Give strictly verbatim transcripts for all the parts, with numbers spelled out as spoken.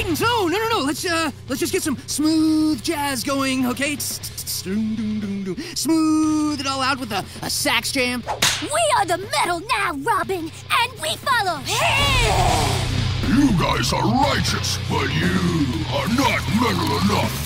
drums. No, no, no, no. Let's uh, let's just get some smooth jazz going, okay? Smooth it all out with a, a sax jam. We are the metal now, Robin, and we follow him. You guys are righteous, but you are not metal enough.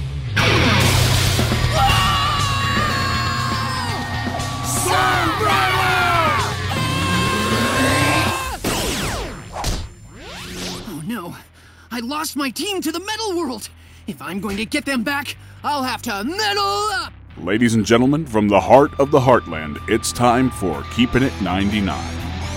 Oh no, I lost my team to the metal world. If I'm going to get them back, I'll have to metal up. Ladies and gentlemen, from the heart of the Heartland, it's time for Keeping It ninety-nine.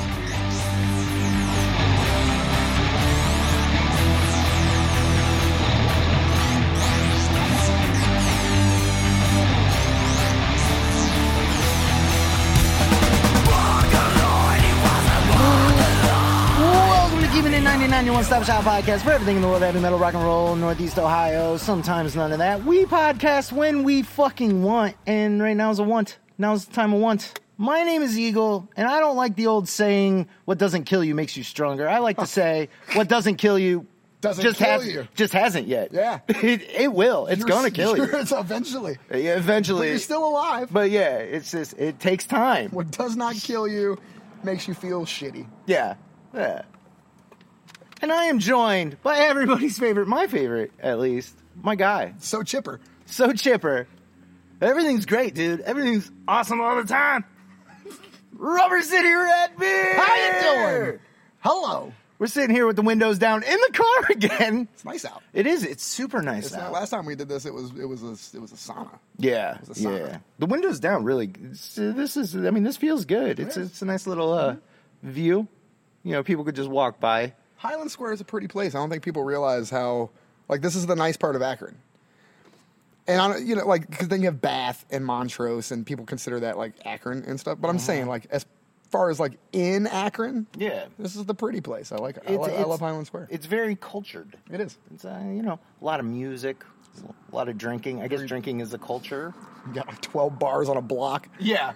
Your one-stop shop podcast for everything in the world of heavy metal, rock and roll, Northeast Ohio. Sometimes none of that. We podcast when we fucking want, and right now is a want. Now is the time of want. My name is Eagle, and I don't like the old saying, what doesn't kill you makes you stronger. I like to say, what doesn't kill you doesn't just kill has, you. Just hasn't yet. Yeah. It, it will. It's going to kill you. It's eventually. Yeah, eventually. But you're still alive. But yeah, it's just, it takes time. What does not kill you makes you feel shitty. Yeah. Yeah. And I am joined by everybody's favorite, my favorite, at least, my guy. So chipper. So chipper. Everything's great, dude. Everything's awesome all the time. Rubber City Red Beer! How you doing? Hello. We're sitting here with the windows down in the car again. It's nice out. It is. It's super nice It's out. not, last time we did this, it was it was a it was a sauna. Yeah, It was a sauna. yeah. The windows down really. It's, uh, this is. I mean, this feels good. It's it's a nice little uh, view. You know, people could just walk by. Highland Square is a pretty place. I don't think people realize how, like, this is the nice part of Akron. And, I, you know, like, because then you have Bath and Montrose, and people consider that, like, Akron and stuff. But I'm uh-huh. saying, like, as far as, like, in Akron, yeah, this is the pretty place. I like it. I, It's- like, I it's- love Highland Square. It's very cultured. It is. It's, uh, you know, a lot of music, a lot of drinking. I guess drinking is the culture. You got, like, twelve bars on a block. Yeah.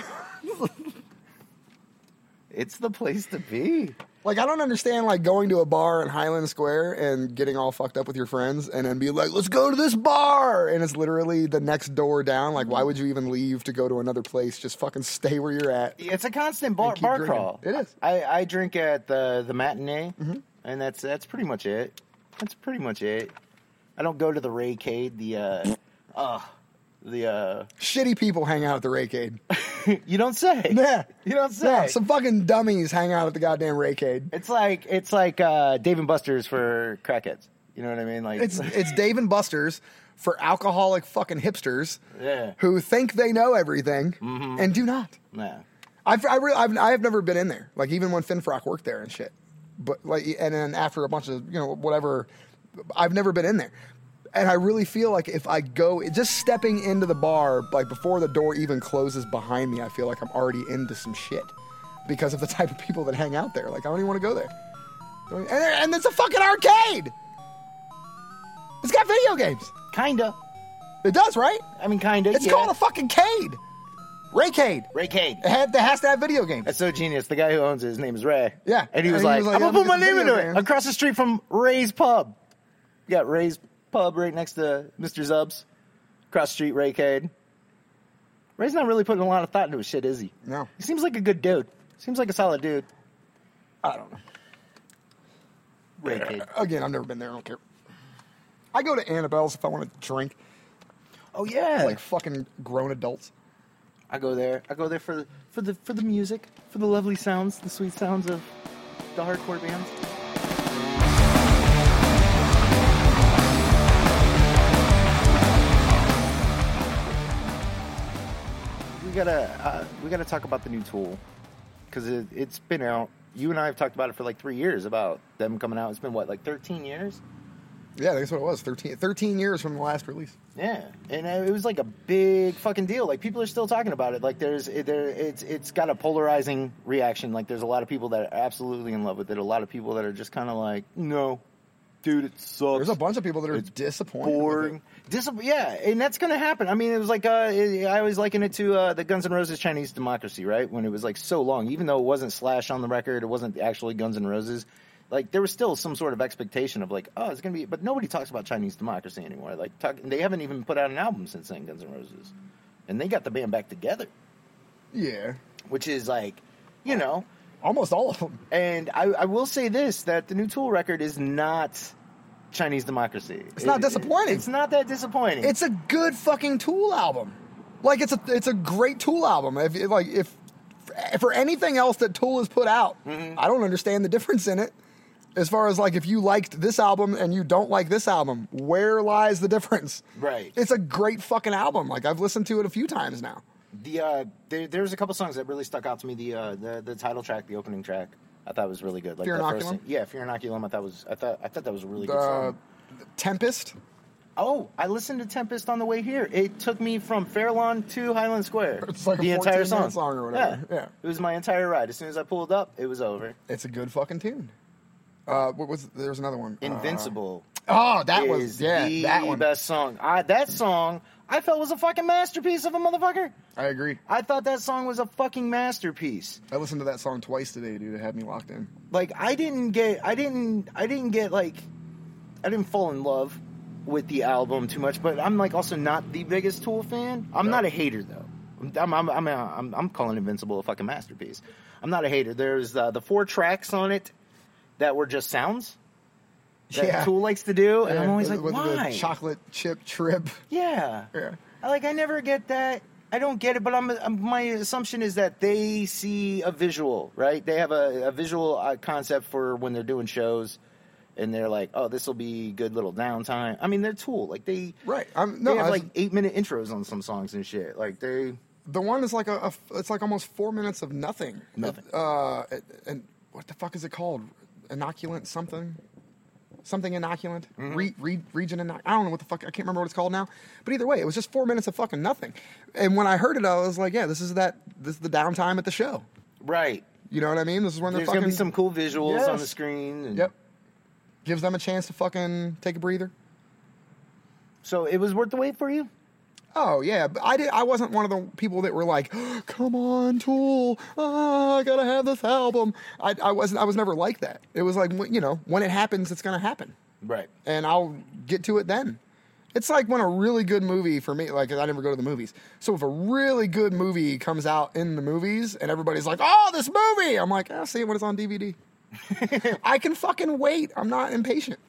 It's the place to be. Like, I don't understand, like, going to a bar in Highland Square and getting all fucked up with your friends and then be like, let's go to this bar! And it's literally the next door down. Like, why would you even leave to go to another place? Just fucking stay where you're at. It's a constant bar, keep bar drinking. crawl. It is. I, I drink at the, the matinee, Mm-hmm. and that's that's pretty much it. That's pretty much it. I don't go to the Raycade, the, uh, uh, the, uh... Shitty people hang out at the Raycade. You don't say. Yeah. You don't say. Yeah, some fucking dummies hang out at the goddamn Raycade. It's like it's like uh, Dave and Buster's for crackheads. You know what I mean? Like It's it's Dave and Buster's for alcoholic fucking hipsters yeah. who think they know everything Mm-hmm. and do not. Nah. I've, I re- I've I have never been in there. Like, even when Finfrock worked there and shit. But like, and then after a bunch of, you know, whatever, I've never been in there. And I really feel like if I go, just stepping into the bar, like before the door even closes behind me, I feel like I'm already into some shit because of the type of people that hang out there. Like, I don't even want to go there. And, and it's a fucking arcade. It's got video games. Kinda. It does, right? I mean, kinda. It's yeah. called a fucking cade. Raycade. Raycade. It, had, it has to have video games. That's so genius. The guy who owns it, his name is Ray. Yeah. And he was, And like, he was like, I'm yeah, going to put my because name video into it. games. Across the street from Ray's Pub. You got Ray's Pub right next to Mister Zub's. Across the street, Raycade. Ray's not really putting a lot of thought into his shit, is he? No. He seems like a good dude. Seems like a solid dude. I don't know. Raycade. Again, I've never been there. I don't care. I go to Annabelle's if I want to drink. Oh, yeah. Like fucking grown adults. I go there. I go there for the for the for the music, for the lovely sounds, the sweet sounds of the hardcore bands. We gotta uh, we gotta talk about the new Tool because it, it's been out. You and I have talked about it for like three years about them coming out. It's been what, like thirteen years? Yeah, that's what it was. thirteen, thirteen years from the last release. Yeah, and it was like a big fucking deal. Like, people are still talking about it. Like, there's there it's it's got a polarizing reaction. Like, there's a lot of people that are absolutely in love with it. A lot of people that are just kind of like, no, dude, it sucks. There's a bunch of people that are It's disappointed. boring. With it. Dis- yeah, and that's gonna happen. I mean, it was like uh, it, I always liken it to uh, the Guns N' Roses Chinese Democracy, right? When it was like so long, even though it wasn't Slash on the record, it wasn't actually Guns N' Roses. like there was still some sort of expectation of like, oh, it's gonna be, but nobody talks about Chinese Democracy anymore. Like, talk, they haven't even put out an album since then, Guns N' Roses, and they got the band back together. Yeah, which is like, you know, almost all of them. And I, I will say this: that the new Tool record is not Chinese Democracy. It's not it, disappointing. It's not that disappointing. It's a good fucking Tool album. Like it's a it's a great Tool album. If like if for anything else that Tool has put out, mm-hmm. I don't understand the difference in it. As far as like if you liked this album and you don't like this album, where lies the difference? Right. It's a great fucking album. Like I've listened to it a few times now. The uh, there, there's a couple songs that really stuck out to me. The uh, the the title track, the opening track, I thought was really good. Like Fear that Inoculum? First thing, yeah, Fear Inoculum. I thought was I thought I thought that was a really good Uh, song. Tempest. Oh, I listened to Tempest on the way here. It took me from Fairlawn to Highland Square. It's like a the entire fourteen song. minute song or whatever. Yeah. Yeah. It was my entire ride. As soon as I pulled up, it was over. It's a good fucking tune. Uh, what was there was another one? Invincible. Uh, oh, that is was yeah, the that one. best song. I, that song I felt was a fucking masterpiece of a motherfucker. I agree. I thought that song was a fucking masterpiece. I listened to that song twice today, dude. It had me locked in. Like I didn't get, I didn't, I didn't get like, I didn't fall in love with the album too much. But I'm like also not the biggest Tool fan. I'm No. not a hater though. I'm, I'm, I'm, I'm, I'm calling Invincible a fucking masterpiece. I'm not a hater. There's uh, the four tracks on it that were just sounds that Yeah. Tool likes to do, and Yeah, I'm always with- like, with why? the chocolate chip trip. Yeah. Yeah. I like I never get that. I don't get it, but I'm, I'm my assumption is that they see a visual, right? They have a, a visual uh, concept for when they're doing shows, and they're like, "Oh, this will be good little downtime." I mean, they're Tool, like they Right. I'm, no, they have I- like eight minute intros on some songs and shit. Like they The one is like a, a it's like almost four minutes of nothing. Nothing. Uh, and what the fuck is it called? Inoculant something? Something inoculant? Mm-hmm. Re, re, region inoculant? I don't know what the fuck, I can't remember what it's called now. But either way, it was just four minutes of fucking nothing. And when I heard it, I was like, yeah, this is that, this is the downtime at the show. right. You know what I mean? This is when they're There's fucking. gonna be some cool visuals on Yes. the screen. And Yep. Gives them a chance to fucking take a breather. So it was worth the wait for you. Oh yeah, but I did. I wasn't one of the people that were like, oh, "Come on, Tool, oh, I gotta have this album." I, I wasn't. I was never like that. It was like, you know, when it happens, it's gonna happen, Right. and I'll get to it then. It's like when a really good movie for me, like I never go to the movies. So if a really good movie comes out in the movies and everybody's like, "Oh, this movie," I'm like, "I'll see it when it's on D V D." I can fucking wait. I'm not impatient.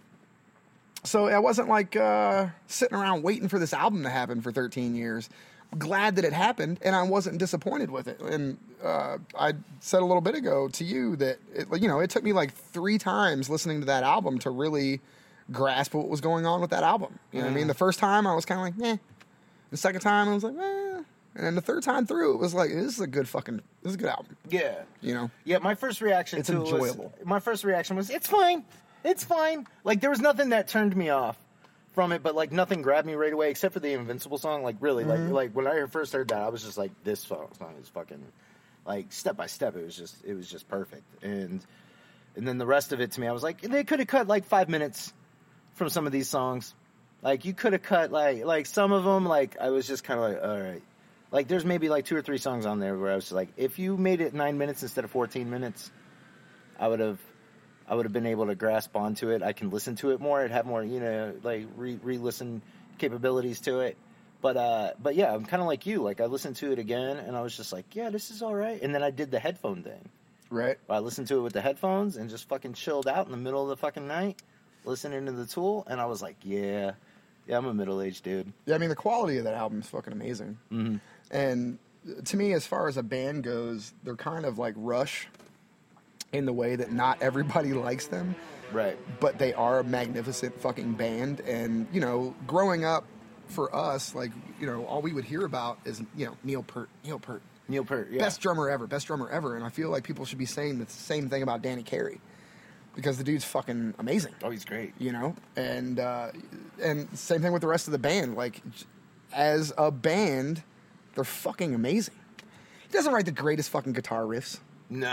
So I wasn't like uh, sitting around waiting for this album to happen for thirteen years. Glad that it happened, and I wasn't disappointed with it. And uh, I said a little bit ago to you that it, you know, it took me like three times listening to that album to really grasp what was going on with that album. You know what I mean? The first time I was kind of like, eh. The second time I was like, eh. And then the third time through, it was like, this is a good fucking, this is a good album. Yeah. You know? Yeah, my first reaction It's to it was, enjoyable. my first reaction was, it's fine. It's fine. Like, there was nothing that turned me off from it, but, like, nothing grabbed me right away except for the Invincible song. Like, really, Mm-hmm. like, like when I first heard that, I was just like, this song, song is fucking, like, step by step, it was just, it was just perfect. And, and then the rest of it to me, I was like, they could have cut, like, five minutes from some of these songs. Like, you could have cut, like, like, some of them, like, I was just kind of like, all right. Like, there's maybe, like, two or three songs on there where I was like, if you made it nine minutes instead of fourteen minutes, I would have, I would have been able to grasp onto it. I can listen to it more. It'd have more, you know, like, re- re-listen capabilities to it. But, uh, but yeah, I'm kind of like you. Like, I listened to it again, and I was just like, yeah, this is all right. And then I did the headphone thing. Right. I listened to it with the headphones and just fucking chilled out in the middle of the fucking night, listening to the Tool, and I was like, yeah, yeah, I'm a middle-aged dude. Yeah, I mean, the quality of that album is fucking amazing. Mm-hmm. And to me, as far as a band goes, they're kind of like Rush in the way that not everybody likes them. Right. But they are a magnificent fucking band. And, you know, growing up for us, like, you know, all we would hear about is, you know, Neil Peart. Neil Peart. Neil Peart, yeah. Best drummer ever. Best drummer ever. And I feel like people should be saying the same thing about Danny Carey. Because the dude's fucking amazing. Oh, he's great. You know? And, uh, and same thing with the rest of the band. Like, as a band, they're fucking amazing. He doesn't write the greatest fucking guitar riffs. No.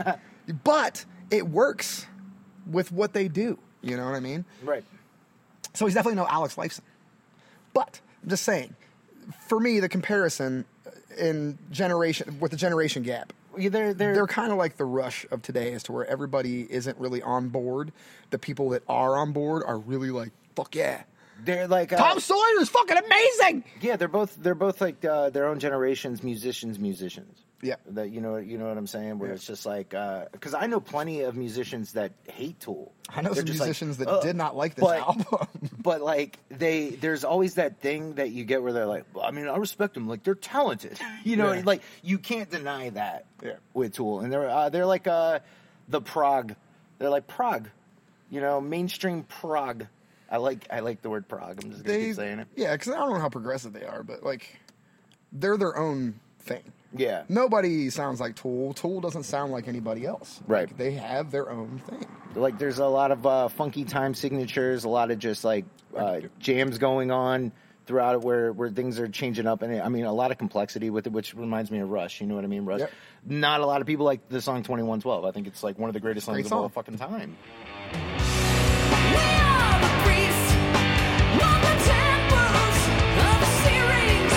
But it works with what they do. You know what I mean? Right. So he's definitely no Alex Lifeson. But I'm just saying, for me, the comparison in generation with the generation gap, Yeah, they're they're, They're kind of like the Rush of today, as to where everybody isn't really on board. The people that are on board are really like, fuck yeah. they're like uh, Tom Sawyer is fucking amazing. Yeah, they're both they're both like uh, their own generation's musicians, musicians. Yeah. That you know you know what I'm saying? Where Yeah. it's just like because I know plenty of musicians that hate Tool. I know They're some just like, musicians that "Ugh." did not like this but, album. But like they, there's always that thing that you get where they're like, well, I mean, I respect them. Like they're talented, you know. Yeah. Like you can't deny that Yeah. with Tool, and they're uh, they're like uh, the prog. They're like prog, you know, mainstream prog. I like I like the word prog. I'm just gonna They, keep saying it. yeah, because I don't know how progressive they are, but like, they're their own thing. Yeah. Nobody sounds like Tool. Tool doesn't sound like anybody else. Right. Like, they have their own thing. Like there's a lot of uh, funky time signatures, a lot of just like uh, jams going on throughout it where, where things are changing up. And I mean, a lot of complexity with it, which reminds me of Rush. You know what I mean? Rush. Yep. Not a lot of people like the song twenty-one twelve. I think it's like one of the greatest songs Great of song. all fucking time. We are the priests of the temples of the series.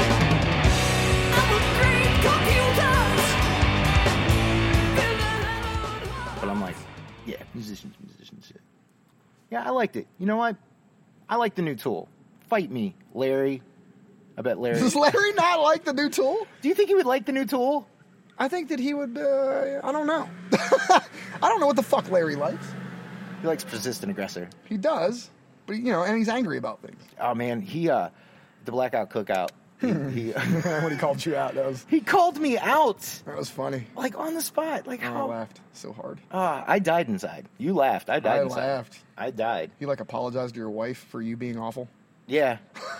Our great computers. But I'm like, yeah, musicians, musicians, shit. Yeah, I liked it. You know what? I like the new Tool. Fight me, Larry. I bet Larry. Does Larry not like the new Tool? Do you think he would like the new Tool? I think that he would, uh, I don't know. I don't know what the fuck Larry likes. He likes Persistent Aggressor. He does, but, you know, and he's angry about things. Oh man, he uh, the Blackout Cookout. He he, When he called you out, that was, he called me out that was funny. like on the spot. Like Oh, I how? laughed so hard. Ah, I died inside. You laughed. I died I inside. laughed. I died. He, like, apologized to your wife for you being awful. Yeah.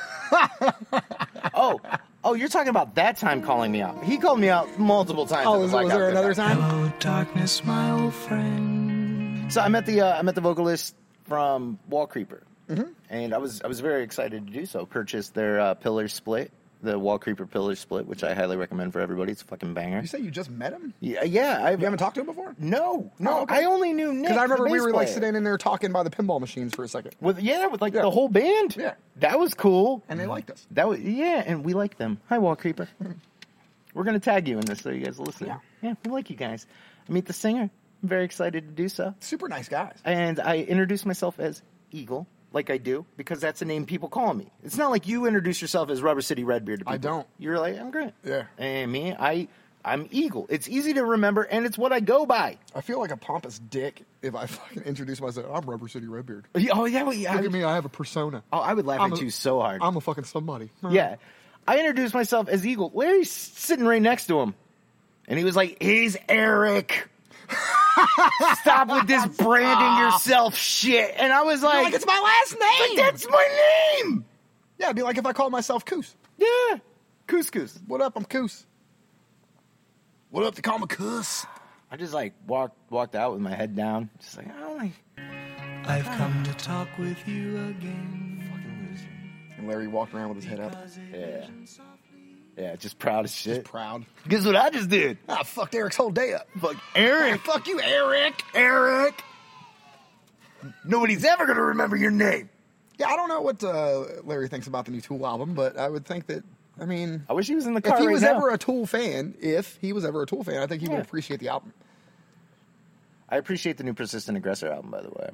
oh, oh, you're talking about that time calling me out. He called me out multiple times. Oh, at the was, was Blackout there another Cookout. time? Hello, darkness, my old friend. So I met the uh, I met the vocalist from Wall Creeper, Mm-hmm. and I was I was very excited to do so. Purchased their uh, Pillar Split, the Wall Creeper Pillar Split, which I highly recommend for everybody. It's a fucking banger. You say you just met him? Yeah, yeah. I've, You haven't talked to him before? No, no. Oh, okay. I only knew Nick. Because I remember the we bass were, like, player. sitting in there talking by the pinball machines for a second. with yeah, with like Yeah. the whole band. Yeah. that was cool. And they liked us. That was yeah, and we like them. Hi, Wall Creeper. We're gonna tag you in this so you guys listen. Yeah. yeah, we like you guys. I meet the singer. I'm very excited to do so. Super nice guys. And I introduced myself as Eagle, like I do, because that's the name people call me. It's not like you introduce yourself as Rubber City Redbeard to people. I don't. You're like, I'm Grant. Yeah. And me, I, I'm Eagle. It's easy to remember, and it's what I go by. I feel like a pompous dick if I fucking introduce myself. I'm Rubber City Redbeard. Oh, yeah. Well, yeah Look I, at me, I have a persona. Oh, I would laugh I'm at a- you so hard. I'm a fucking somebody. Yeah. I introduced myself as Eagle. Larry's sitting right next to him. And he was like, he's Eric. Stop with this branding yourself shit. And I was like, Like, it's my last name! like, that's my name. Yeah, it'd be like if I called myself Coos. Yeah. Couscous. What up, I'm Coos. What up, they call me Coos? I just like walked walked out with my head down. Just like, I don't like I've come to talk with you again. fucking loser. And Larry walked around with his head up. Yeah. Yeah, just proud as shit. Proud. Guess what I just did? Ah, fucked Eric's whole day up. Fuck Eric. Fuck you, Eric. Eric. Nobody's ever gonna remember your name. Yeah, I don't know what uh, Larry thinks about the new Tool album, but I would think that, I mean, I wish he was in the car if he right was now. ever a Tool fan, if he was ever a Tool fan, I think he Yeah. would appreciate the album. I appreciate the new Persistent Aggressor album, by the way.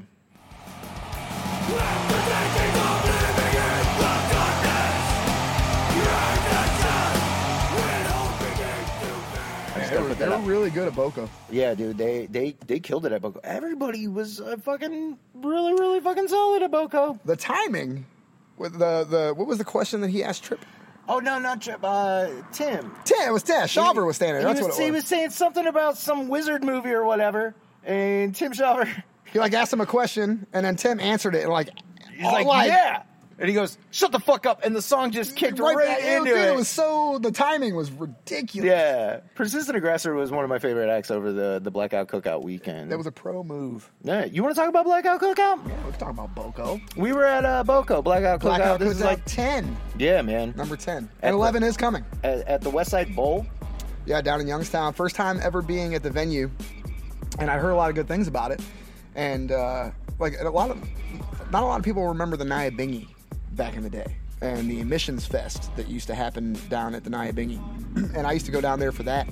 I just They gotta were, put they that were out. really good at Boko. Yeah, dude, they they they killed it at Boko. Everybody was uh, fucking really really fucking solid at Boko. The timing, with the, the what was the question that he asked Tripp? Oh no, not Trip. Uh, Tim. Tim, it was Tim. Shaver was standing there. He That's was, what it He was. was saying something about some wizard movie or whatever, and Tim Shaver, He like asked him a question, and then Tim answered it, and like, he's like, yeah, and he goes, "Shut the fuck up!" And the song just kicked right, back- into dude, it. It was so the timing was ridiculous. Yeah, Persistent Aggressor was one of my favorite acts over the the Blackout Cookout weekend. That was a pro move. Yeah, you want to talk about Blackout Cookout? Yeah, we're talking about Boko. We were at uh, Boko Blackout Cookout. Blackout This was is like, ten, yeah, man, number ten, At and the- eleven is coming. at, at the West Side Bowl. Yeah, down in Youngstown. First time ever being at the venue, and I heard a lot of good things about it. And uh, like a lot of, not a lot of people remember the Nyabingi back in the day, and the emissions fest that used to happen down at the Nyabingi. And I used to go down there for that.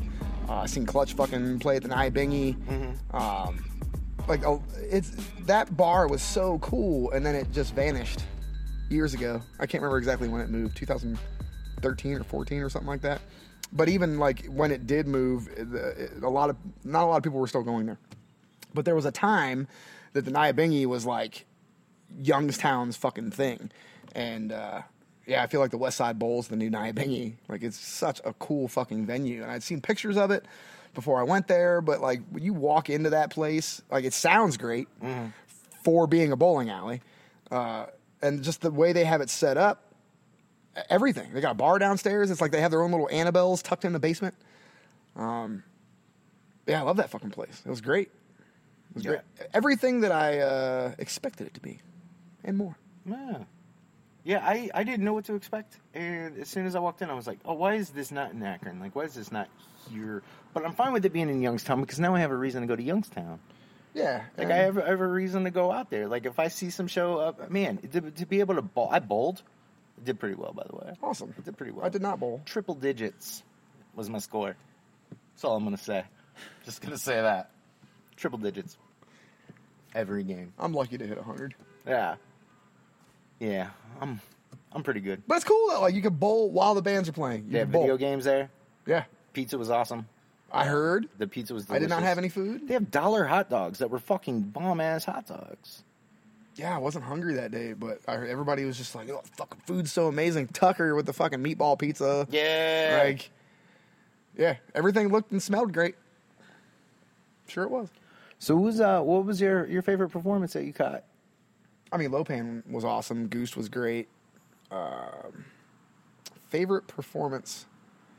Uh, I seen Clutch fucking play at the Nyabingi. Mm-hmm. Um, like oh, it's that bar was so cool, and then it just vanished years ago. I can't remember exactly when it moved, two thousand thirteen or fourteen or something like that. But even like when it did move, a lot of not a lot of people were still going there. But there was a time that the Nyabingi was like Youngstown's fucking thing, and uh, yeah, I feel like the West Side Bowl's the new Nyabingi. Like it's such a cool fucking venue, and I'd seen pictures of it before I went there. But like when you walk into that place, like it sounds great mm. for being a bowling alley, uh, and just the way they have it set up. Everything. They got a bar downstairs. It's like they have their own little Annabelles tucked in the basement. Um, yeah, I love that fucking place. It was great. It was yeah. great. Everything that I uh, expected it to be, and more. Yeah, yeah. I, I didn't know what to expect, and as soon as I walked in, I was like, oh, why is this not in Akron? Like, why is this not here? But I'm fine with it being in Youngstown because now I have a reason to go to Youngstown. Yeah, like I have, I have a reason to go out there. Like if I see some show up, man, to, to be able to bowl, I bowled. Did pretty well, by the way. Awesome. I did pretty well. I did not bowl. Triple digits was my score. That's all I'm going to say. Just going to say that. Triple digits. Every game. I'm lucky to hit one hundred. Yeah. Yeah. I'm I'm pretty good. But it's cool, though. Like, you can bowl while the bands are playing. You they have bowl. video games there. Yeah. Pizza was awesome. I heard. The pizza was delicious. I did not have any food. They have dollar hot dogs that were fucking bomb-ass hot dogs. Yeah, I wasn't hungry that day, but I heard everybody was just like, oh, fucking food's so amazing. Tucker with the fucking meatball pizza. Yeah. Like, yeah, everything looked and smelled great. Sure it was. So who's, uh, what was your, your favorite performance that you caught? I mean, Lopan was awesome. Goose was great. Um, favorite performance?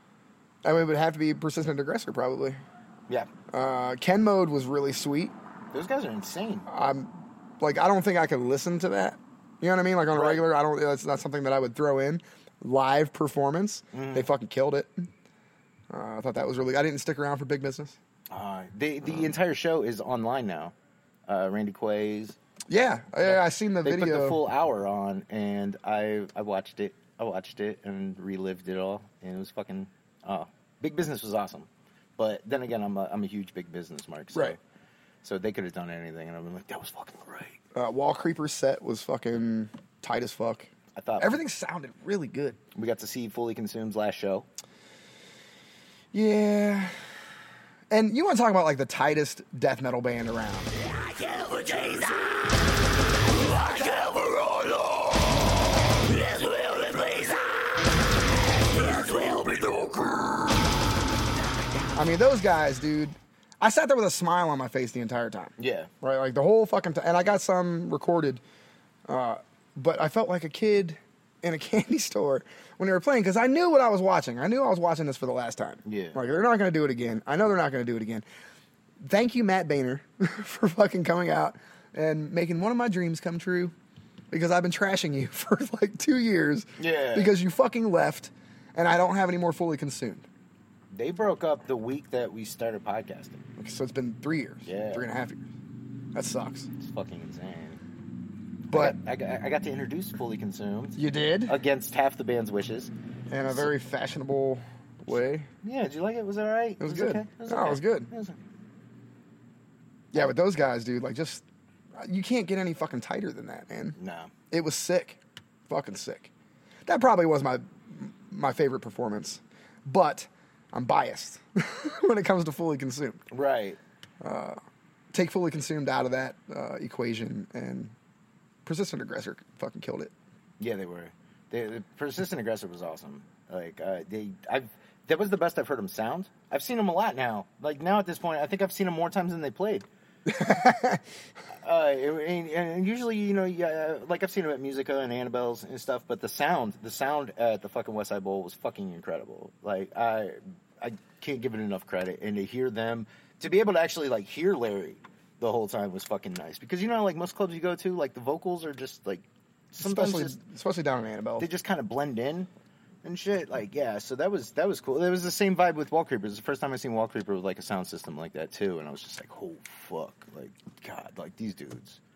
I mean, it would have to be Persistent Aggressor, probably. Yeah. Uh, Ken Mode was really sweet. Those guys are insane. I'm... Like, I don't think I could listen to that. You know what I mean? Like, on a right. regular, I don't, that's not something that I would throw in. Live performance, mm. they fucking killed it. Uh, I thought that was really, I didn't stick around for Big Business. Uh, the the um, entire show is online now. Uh, Randy Quays. Yeah, I, I seen the they video. They put the full hour on, and I I watched it. I watched it and relived it all, and it was fucking, uh, Big Business was awesome. But then again, I'm a, I'm a huge Big Business mark. So. Right. So they could have done anything, and I've been like, that was fucking great. Uh, Wall Creeper's set was fucking tight as fuck. I thought everything sounded really good. We got to see Fully Consumed's last show. Yeah. And you want to talk about like the tightest death metal band around. I mean, those guys, dude. I sat there with a smile on my face the entire time. Yeah. Right? Like the whole fucking time. And I got some recorded. Uh, but I felt like a kid in a candy store when they were playing because I knew what I was watching. I knew I was watching this for the last time. Yeah. Like, they're not going to do it again. I know they're not going to do it again. Thank you, Matt Boehner, for fucking coming out and making one of my dreams come true because I've been trashing you for like two years. Yeah. Because you fucking left and I don't have any more Fully Consumed. They broke up the week that we started podcasting. So it's been three years. Yeah. Three and a half years. That sucks. It's fucking insane. But I got, I got, I got to introduce Fully Consumed. You did? Against half the band's wishes. In a very fashionable way. Yeah, did you like it? Was it all right? It was, was good. Okay? It was no, okay. it was good. It was... Yeah, but those guys, dude, like just, you can't get any fucking tighter than that, man. No. It was sick. Fucking sick. That probably was my my favorite performance. But I'm biased when it comes to Fully Consumed. Right. Uh, take Fully Consumed out of that uh, equation, and Persistent Aggressor fucking killed it. Yeah, they were. They, the Persistent Aggressor was awesome. Like uh, they, I've that was the best I've heard them sound. I've seen them a lot now. Like now at this point, I think I've seen them more times than they played. uh, and, and usually, you know, yeah, like I've seen them at Musica and Annabelle's and stuff. But the sound, the sound at the fucking West Side Bowl was fucking incredible. Like I, I can't give it enough credit. And to hear them, to be able to actually like hear Larry the whole time was fucking nice. Because you know, like most clubs you go to, like the vocals are just like sometimes especially just, especially down in Annabelle, they just kind of blend in. And shit, like, yeah, so that was that was cool. It was the same vibe with Wall Creeper. It was the first time I seen Wall Creeper with, like, a sound system like that, too. And I was just like, oh, fuck. Like, God, like, these dudes,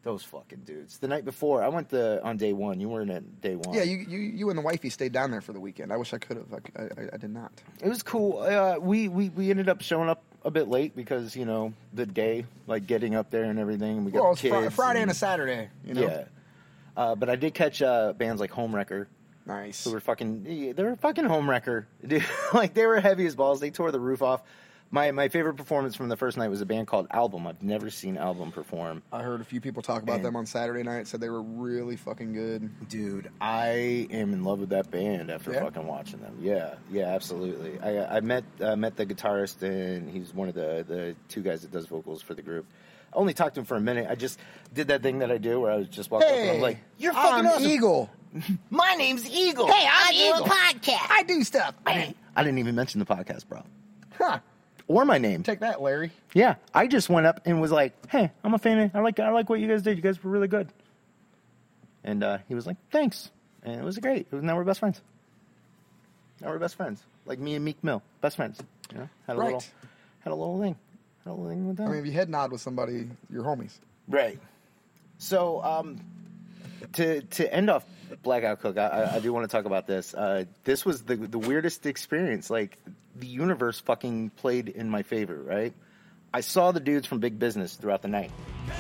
Those fucking dudes. The night before, I went the on day one. You weren't at day one. Yeah, you, you you and the wifey stayed down there for the weekend. I wish I could have. I, I, I did not. It was cool. Uh, we, we we ended up showing up a bit late because, you know, the day, like getting up there and everything. We got Well, it's kids fr- Friday and, and a Saturday. You know? Yeah. Uh, but I did catch uh, bands like Homewrecker. Nice. Who were fucking, they were fucking Homewrecker. Dude, like, they were heavy as balls. They tore the roof off. My my favorite performance from the first night was a band called Album. I've never seen Album perform. I heard a few people talk about And- them on Saturday night. Said they were really fucking good. Dude, I am in love with that band after Yeah? fucking watching them. Yeah, yeah, absolutely. I I met uh, met the guitarist, and he's one of the, the two guys that does vocals for the group. I only talked to him for a minute. I just did that thing that I do where I was just walking up and I'm like, "You're fucking I'm awesome." Eagle. My name's Eagle. Hey, I'm I'm Eagle Eagle. Podcast. I do stuff. I didn't, I didn't even mention the podcast, bro, Huh. or my name. Take that, Larry. Yeah, I just went up and was like, "Hey, I'm a fan. Of, I like I like what you guys did. You guys were really good." And uh, he was like, "Thanks," and it was great. It was, now we're best friends. Now we're best friends, like me and Meek Mill, best friends. You know, had a Right. little, had a little thing, had a little thing with them. I mean, if you head nod with somebody, your homies. Right. So, um, to to end off Blackout Cook, I, I do want to talk about this. Uh, this was the the weirdest experience. Like, the universe fucking played in my favor, right? I saw the dudes from Big Business throughout the night.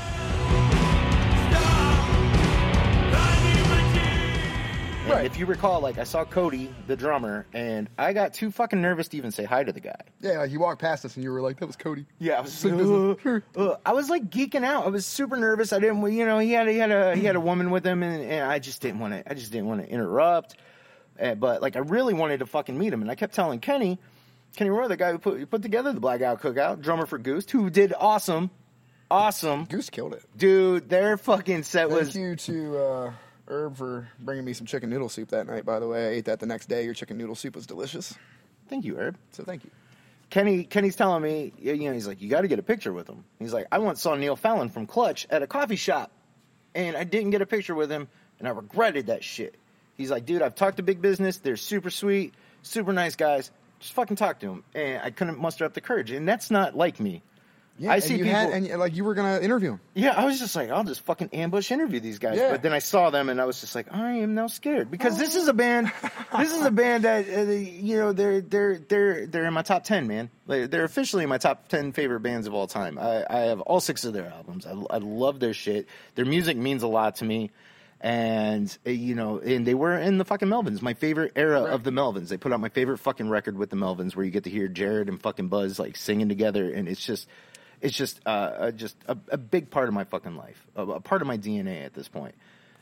And Right. if you recall, like, I saw Cody, the drummer, and I got too fucking nervous to even say hi to the guy. Yeah, like you walked past us and you were like, "That was Cody." Yeah, I was Big like, Business. uh, uh, I was like geeking out. I was super nervous. I didn't, you know, he had he had a he had a woman with him, and, and I just didn't want to. I just didn't want to interrupt. Uh, but like, I really wanted to fucking meet him, and I kept telling Kenny, Kenny Roy, the guy who put who put together the Blackout Cookout, drummer for Goose, who did awesome, awesome, Goose killed it. dude. Their fucking set Thank was. you to uh, Herb for bringing me some chicken noodle soup that night. By the way, I ate that the next day. Your chicken noodle soup was delicious. Thank you, Herb. So thank you. Kenny, Kenny's telling me, you know, he's like, you got to get a picture with him. He's like, I once saw Neil Fallon from Clutch at a coffee shop, and I didn't get a picture with him, and I regretted that shit. He's like, dude, I've talked to Big Business. They're super sweet, super nice guys. Just fucking talk to them. And I couldn't muster up the courage, and that's not like me. Yeah, I and see you people. had, and like you were gonna interview him. Yeah, I was just like, I'll just fucking ambush interview these guys. Yeah. But then I saw them, and I was just like, I am now scared because this is a band. This is a band that uh, you know they're they're they're they're in my top ten, man. Like, they're officially in my top ten favorite bands of all time. I, I have all six of their albums. I, I love their shit. Their music means a lot to me. And, uh, you know, and they were in the fucking Melvins, my favorite era Right. of the Melvins. They put out my favorite fucking record with the Melvins where you get to hear Jared and fucking Buzz, like, singing together. And it's just, it's just, uh, uh, just a, a big part of my fucking life, a, a part of my D N A at this point.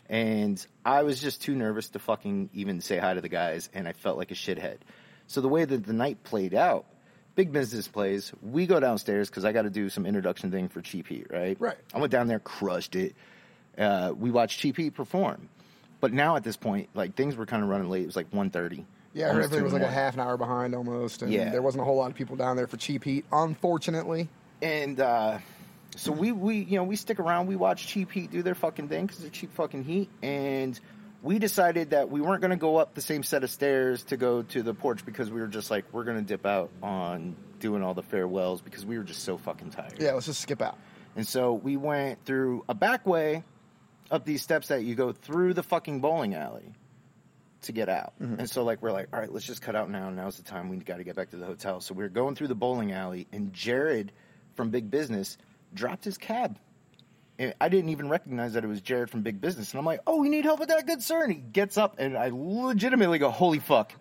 And I was just too nervous to fucking even say hi to the guys, and I felt like a shithead. So the way that the night played out, Big Business plays, we go downstairs because I got to do some introduction thing for Cheap Heat, right? Right. I went down there, crushed it. Uh, we watched Cheap Heat perform. But now at this point, like, things were kind of running late. It was like one thirty. Yeah, I heard everything was like a half an hour behind almost, and Yeah. there wasn't a whole lot of people down there for Cheap Heat, unfortunately. And uh, so we, we, you know, we stick around. We watch Cheap Heat do their fucking thing because they're cheap fucking heat. And we decided that we weren't going to go up the same set of stairs to go to the porch because we were just like, we're going to dip out on doing all the farewells because we were just so fucking tired. Yeah, let's just skip out. And so we went through a back way up these steps that you go through the fucking bowling alley to get out. Mm-hmm. And so, like, we're like, all right, let's just cut out now. Now's the time. We got to get back to the hotel. So we were going through the bowling alley, and Jared from Big Business dropped his cab. And I didn't even recognize that it was Jared from Big Business. And I'm like, oh, we need help with that, good sir. And he gets up, and I legitimately go, holy fuck.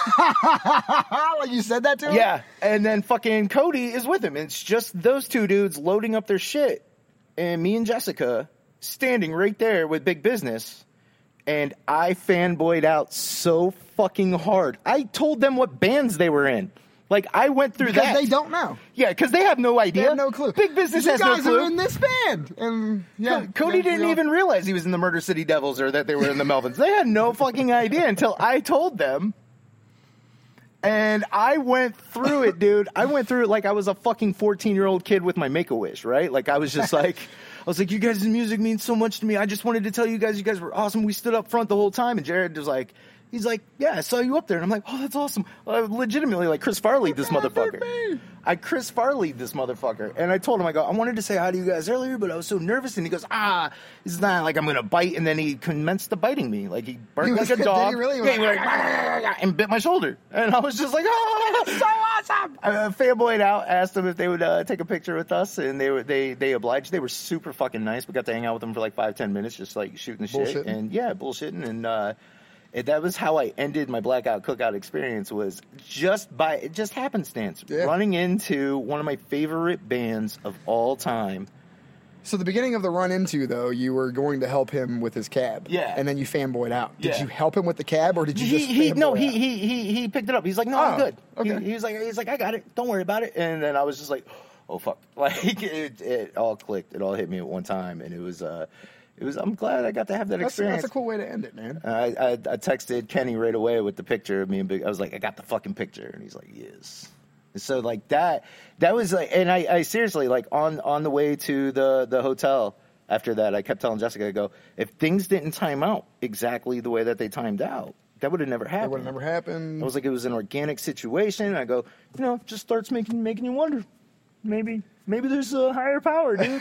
Like you said that to him? Yeah. And then fucking Cody is with him. And it's just those two dudes loading up their shit. And me and Jessica standing right there with Big Business. And I fanboyed out so fucking hard. I told them what bands they were in. Like, I went through Because that. they don't know. Yeah, because they have no They idea. have no clue. Big Business you has guys no clue. are in this band. And yeah, Co- Cody yeah, didn't we all- even realize he was in the Murder City Devils or that they were in the Melvins. They had no fucking idea until I told them. And I went through it, dude. I went through it like I was a fucking fourteen-year-old kid with my Make-A-Wish, right? Like, I was just like, I was like, you guys' music means so much to me. I just wanted to tell you guys, you guys were awesome. We stood up front the whole time. And Jared was like, He's like, yeah, I saw you up there. And I'm like, oh, that's awesome. I legitimately, like, Chris Farley this motherfucker. I Chris Farley this motherfucker. And I told him, I go, I wanted to say hi to you guys earlier, but I was so nervous. And he goes, ah, it's not like I'm going to bite. And then he commenced to biting me. Like, he barked He like was- a did dog. he really? Yeah, he went like, and bit my shoulder. And I was just like, oh, so awesome. I uh, fanboyed out, asked them if they would uh, take a picture with us. And they were they they obliged. They were super fucking nice. We got to hang out with them for like five, ten minutes, just like shooting the shit. Bullshitting. And yeah, bullshitting. And, uh, And that was how I ended my Blackout Cookout experience, was just by just happenstance, Yeah. running into one of my favorite bands of all time. So the beginning of the run into, though, you were going to help him with his cab. Yeah. And then you fanboyed out. Did Yeah. you help him with the cab, or did you He, just he fanboy no out? he, he he he picked it up. He's like, no, I'm Oh, good. okay. He, he was like he's like I got it. Don't worry about it. And then I was just like, oh fuck, like it, it all clicked. It all hit me at one time, and it was uh it was. I'm glad I got to have that That's, experience. that's a cool way to end it, man. I, I I texted Kenny right away with the picture of me and Big. I was like, I got the fucking picture, and he's like, yes. And so like that, that was like, and I, I seriously like on on the way to the the hotel after that, I kept telling Jessica, I go, if things didn't time out exactly the way that they timed out, that would have never It happened. would have never happened. I was like, it was an organic situation. I go, you know, just starts making making you wonder. Maybe maybe there's a higher power, dude.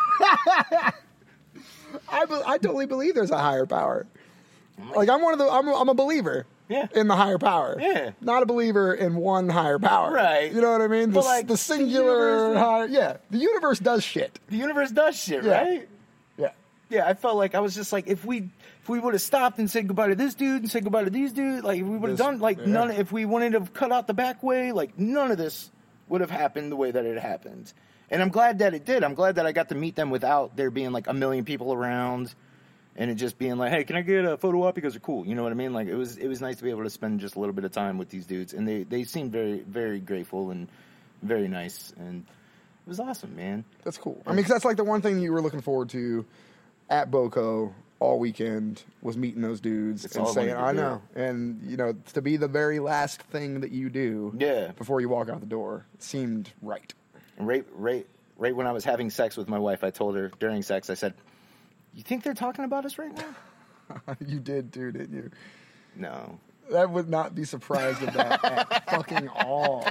I, be- I totally believe there's a higher power. Like I'm one of the I'm a, I'm a believer. Yeah. In the higher power. Yeah. Not a believer in one higher power. Right. You know what I mean? The, But, like, the the singular universe- higher. Yeah. The universe does shit. The universe does shit, Yeah. right? Yeah. Yeah, I felt like I was just like, if we if we would have stopped and said goodbye to this dude and said goodbye to these dudes, like if we would have This- done like yeah. none. If we wanted to cut out the back way, like none of this would have happened the way that it happened. And I'm glad that it did. I'm glad that I got to meet them without there being like a million people around, and it just being like, hey, can I get a photo op because they're cool? You know what I mean? Like it was it was nice to be able to spend just a little bit of time with these dudes, and they they seemed very very grateful and very nice, and it was awesome, man. That's cool. I mean, 'cause that's like the one thing you were looking forward to at BoCo all weekend was meeting those dudes It's and all I saying, wanted to I do. know. And, you know, to be the very last thing that you do Yeah. before you walk out the door seemed right. And right, right, right when I was having sex with my wife, I told her during sex, I said, "You think they're talking about us right now?" You did too, didn't you? No. That would not be surprised of that at fucking all.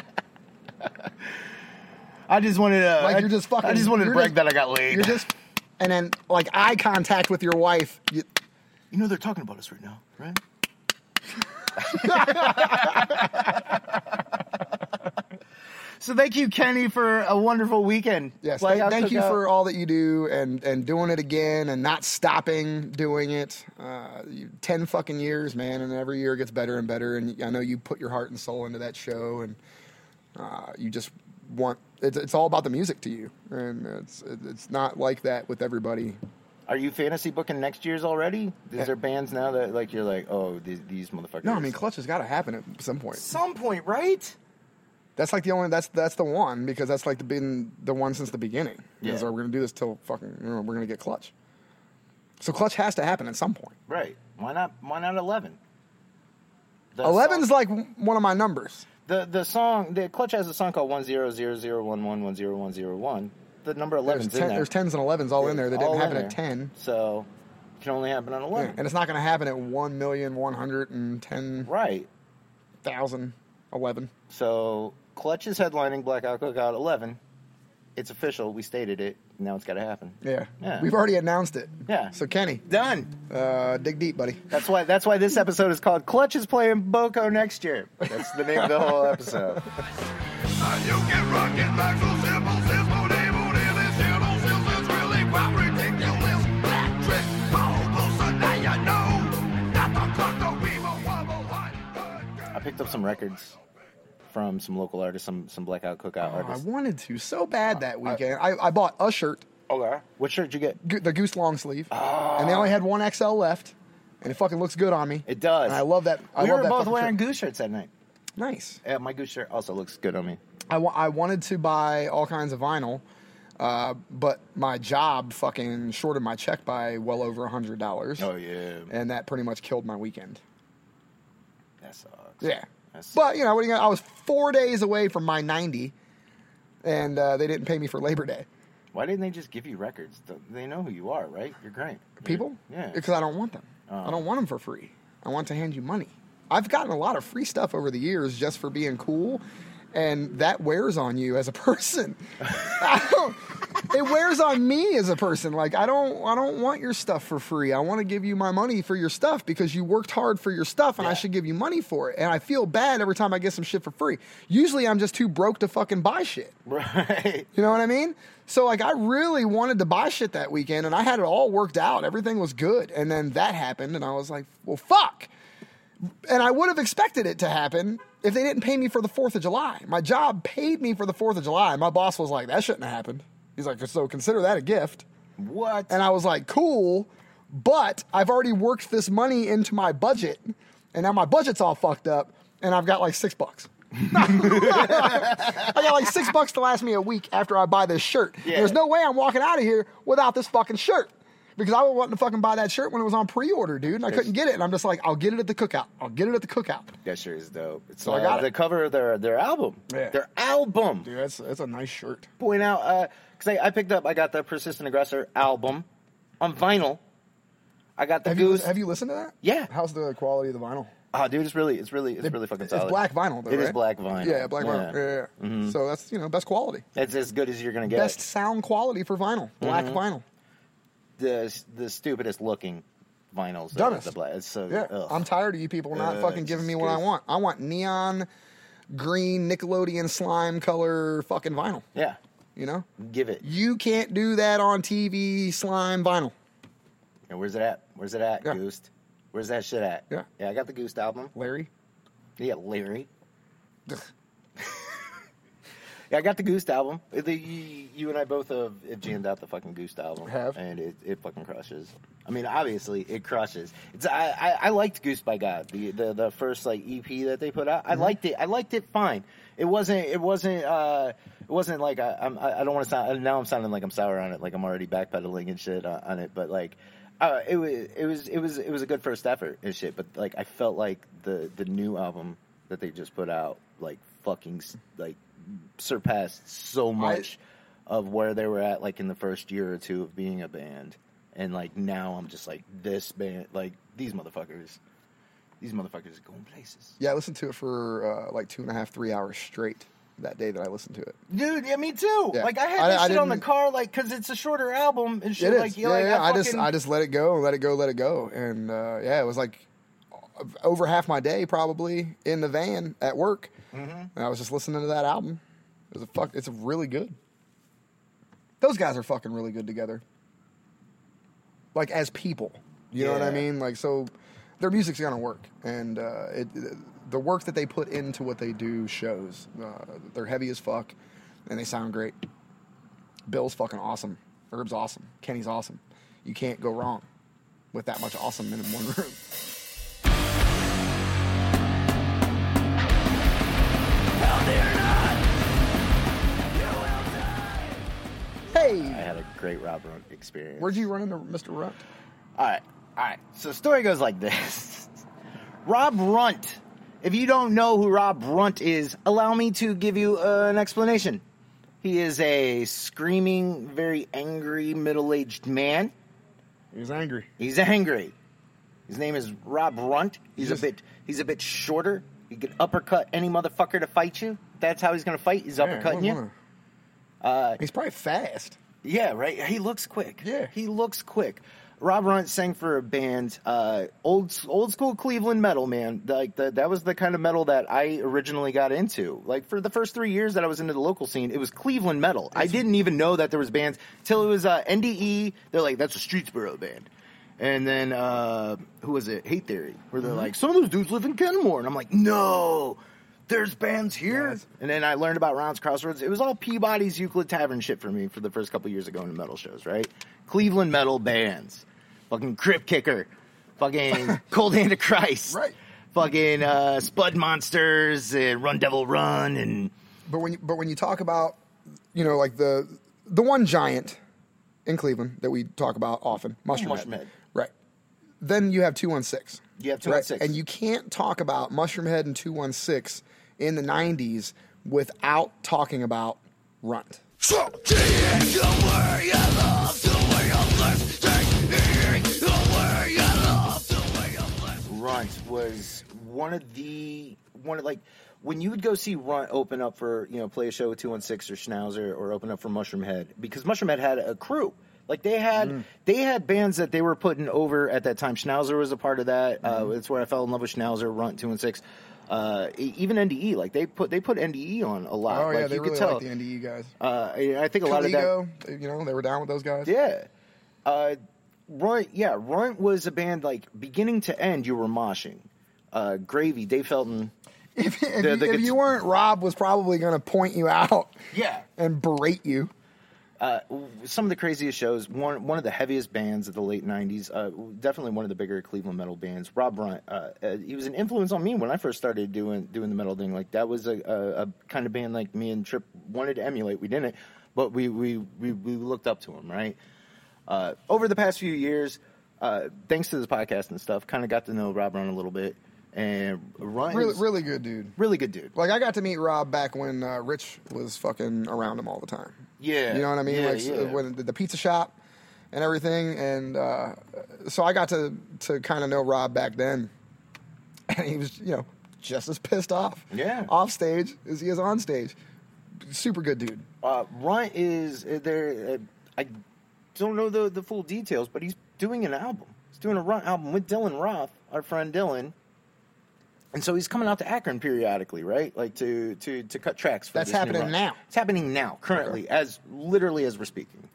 I just wanted to. Like I, you're just fucking. I just wanted to you're brag just- that I got laid. You're just, and then like eye contact with your wife. You, You know they're talking about us right now, right? So thank you, Kenny, for a wonderful weekend. yes, Like, thank, I'll thank cook you out- for all that you do and and doing it again and not stopping doing it. Uh, you, Ten fucking years, man, and every year it gets better and better. And I know you put your heart and soul into that show, and uh, you just want. It's, it's all about the music to you, and it's it's not like that with everybody. Are you fantasy booking next year's already? Is Yeah. there bands now that like you're like, oh, these, these motherfuckers? No, I mean Clutch has got to happen at some point. some point, right? That's like the only that's that's the one because that's like the been the one since the beginning. Yeah. Is, we're gonna do this till fucking you know, we're gonna get Clutch. So Clutch has to happen at some point. Right. Why not? Why not eleven? The Eleven's song- like one of my numbers. the the song. The Clutch has a song called one zero zero zero one one one zero one zero one. The number There's, eleven's ten, in there. there's tens and elevens all in there that All didn't in happen at there. ten. So it can only happen on Yeah, eleven. and it's not gonna happen at one million one hundred and ten Right. thousand eleven. So Clutch is headlining Blackout Cookout eleven. It's official. We stated it. Now it's got to happen. Yeah. Yeah. We've already announced it. Yeah. So Kenny, Done. uh, dig deep, buddy. That's why. That's why this episode is called "Clutch is playing BoCo next year." That's the name of the whole episode. You can rock it back so simple, simple, devil, really simple, simple, it's really quite ridiculous. Black trick, ball, closer, now you know. Not the clock, the weevil, wobble, one, good, good. I picked up some records from some local artists, some some Blackout Cookout Oh, I artists. wanted to so bad that weekend. I, I bought a shirt, Okay. What shirt did you get? go- the Goose long sleeve, and they only had one X L left, and it fucking looks good on me. It does. And I love that. I we love were that both fucking wearing shirt. goose shirts that night. Nice. Yeah, my goose shirt also looks good on me. I, wa- I wanted to buy all kinds of vinyl, uh, but my job fucking shorted my check by well over a hundred dollars. Oh yeah, And that pretty much killed my weekend. that sucks. Yeah. That's- But, you know, what do you got? I was four days away from my ninety, and uh, they didn't pay me for Labor Day. Why didn't they just give you records? They know who you are, right? You're great. People? Yeah. Because I don't want them. Oh. I don't want them for free. I want to hand you money. I've gotten a lot of free stuff over the years just for being cool, and that wears on you as a person. I don't, it wears on me as a person. Like, I don't I don't want your stuff for free. I want to give you my money for your stuff because you worked hard for your stuff, and yeah. I should give you money for it. And I feel bad every time I get some shit for free. Usually I'm just too broke to fucking buy shit. Right. You know what I mean? So, like, I really wanted to buy shit that weekend, and I had it all worked out. Everything was good. And then that happened, and I was like, well, fuck. And I would have expected it to happen if they didn't pay me for the fourth of July. My job paid me for the fourth of July. My boss was like, that shouldn't have happened. He's like, so consider that a gift. What? And I was like, cool, but I've already worked this money into my budget, and now my budget's all fucked up, and I've got like six bucks. I got like six bucks to last me a week after I buy this shirt. Yeah. There's no way I'm walking out of here without this fucking shirt. Because I was wanting to fucking buy that shirt when it was on pre-order, dude, and I couldn't get it. And I'm just like, I'll get it at the cookout. I'll get it at the cookout. That shirt is dope. It's So uh, I got the it. cover of their their album. Yeah. Their album. Dude, that's, that's a nice shirt. Point out, because I, I picked up, I got the Persistent Aggressor album on vinyl. I got the Have you, Goose. have you listened to that? Yeah. How's the quality of the vinyl? Oh, dude, it's really, it's really, it's really fucking solid. It's black vinyl, though, It right? is black vinyl. Yeah, black Yeah. vinyl. Yeah, yeah, yeah. Mhm. So that's, you know, best quality. It's as good as you're gonna get. Best sound quality for vinyl. Black Mhm. vinyl. The the stupidest looking vinyls. The, Dumbest. the black. It's so. Yeah, ugh. I'm tired of you people not Uh, fucking it's giving me just what I good. want. I want neon, green, Nickelodeon slime color fucking vinyl. Yeah. You know? Give it. You can't do that on T V slime vinyl. And where's it at? Where's it at, Yeah. Goose? Where's that shit at? Yeah. Yeah, I got the Goose album. Larry? Yeah, Larry. Yeah, I got the Goose album. The, you, you and I both have, have jammed out the fucking Goose album. Have. And it, it fucking crushes. I mean, obviously, it crushes. It's I, I, I liked Goose by God, the, the the first like E P that they put out. I Mhm. liked it. I liked it fine. It wasn't. It wasn't. Uh, it wasn't like I. I'm, I I don't want to sound. Now I'm sounding like I'm sour on it. Like I'm already backpedaling and shit on, on it. But like, uh, it was. It was. It was. It was a good first effort and shit. But like, I felt like the the new album that they just put out, like fucking like surpassed so much of where they were at, like in the first year or two of being a band. And like now I'm just like, this band, like these motherfuckers, these motherfuckers are going places. Yeah, I listened to it for uh, like two and a half, three hours straight that day that I listened to it. Dude, yeah, me too. Yeah. Like I had I- this I shit on the didn't- car, like, cause it's a shorter album and shit. It is. Like, you yeah, like, yeah. I, I, just, fucking, I just let it go, let it go, let it go, and uh, yeah, it was like over half my day probably in the van at work. Mm-hmm. And I was just listening to that album. It was a fuck. It's really good. Those guys are fucking really good together. Like as people, you know what I Yeah. mean? Like so, their music's gonna work, and uh, it, the work that they put into what they do shows. Uh, they're heavy as fuck, and they sound great. Bill's fucking awesome. Herb's awesome. Kenny's awesome. You can't go wrong with that much awesome in one room. Hey, I had a great Rob Runt experience. where'd you run into Mister Runt? All right, all right. So the story goes like this. Rob Runt. If you don't know who Rob Runt is, allow me to give you uh, an explanation. He is a screaming, very angry, middle-aged man. He's angry. He's angry. His name is Rob Runt. He's Just- a bit. He's a bit shorter. He can uppercut any motherfucker to fight you. That's how he's gonna fight. He's Yeah, uppercutting I you. wanna- Uh, He's probably fast. Yeah, right. He looks quick. Yeah. he looks quick. Rob Runt sang for a band, uh, old old school Cleveland metal, man. Like the, that was the kind of metal that I originally got into. Like for the first three years that I was into the local scene, it was Cleveland metal. I didn't even know that there was bands till it was uh, N D E. They're like, that's a Streetsboro band. And then uh, who was it? Hate Theory, where they're like, some of those dudes live in Kenmore, and I'm like, no. There's bands here. Yes. And then I learned about Rounds Crossroads. It was all Peabody's Euclid Tavern shit for me for the first couple years of going to metal shows, right? Cleveland metal bands. Fucking Crypt Kicker. Fucking Cold Hand of Christ. Right. Fucking uh, Spud Monsters and Run Devil Run. And But when you, but when you talk about, you know, like the the one giant in Cleveland that we talk about often, Mushroom, Mushroom Head. Head. Right. Then you have two one six. You have two one six. Right? And you can't talk about Mushroom Head and two one six in the nineties without talking about Runt. Runt one of the one of like when you would go see Runt open up for you know play a show with two one six or Schnauzer or open up for Mushroom Head because Mushroom Head had a crew. Like they had, mm. they had bands that they were putting over at that time. Schnauzer was a part of that. Mm. Uh, it's where I fell in love with Schnauzer, Runt, two one six. Uh, even N D E, like they put they put N D E on a lot. Oh yeah, like, they you really could tell. like the N D E guys. Uh, I think a lot Caligo, of that. You know, they were down with those guys. Yeah. Uh, Runt, yeah, Runt was a band like beginning to end. You were moshing. Uh, Gravy, Dave Felton. If, if, the, you, the if you weren't, Rob was probably going to point you out. Yeah. And berate you. Uh, some of the craziest shows. One one of the heaviest bands of the late nineties. Uh, definitely one of the bigger Cleveland metal bands. Rob Runt. Uh, uh, he was an influence on me when I first started doing doing the metal thing. Like that was a, a, a kind of band like me and Trip wanted to emulate. We didn't, but we we we, we looked up to him. Right. Uh, over the past few years, uh, thanks to this podcast and stuff, kind of got to know Rob Runt a little bit. And Runt really, is really good dude. Really good dude. Like I got to meet Rob back when uh, Rich was fucking around him all the time. Yeah, you know what I mean. Yeah, like yeah. when the, the pizza shop and everything, and uh, so I got to to kind of know Rob back then, and he was you know just as pissed off. Yeah, off stage as he is on stage. Super good dude. Uh, Runt is uh, there. Uh, I don't know the the full details, but he's doing an album. He's doing a Runt album with Dylan Roth, our friend Dylan. And so he's coming out to Akron periodically, right? Like to to, to cut tracks for That's this new happening run. now. It's happening now, currently, okay. as literally as we're speaking.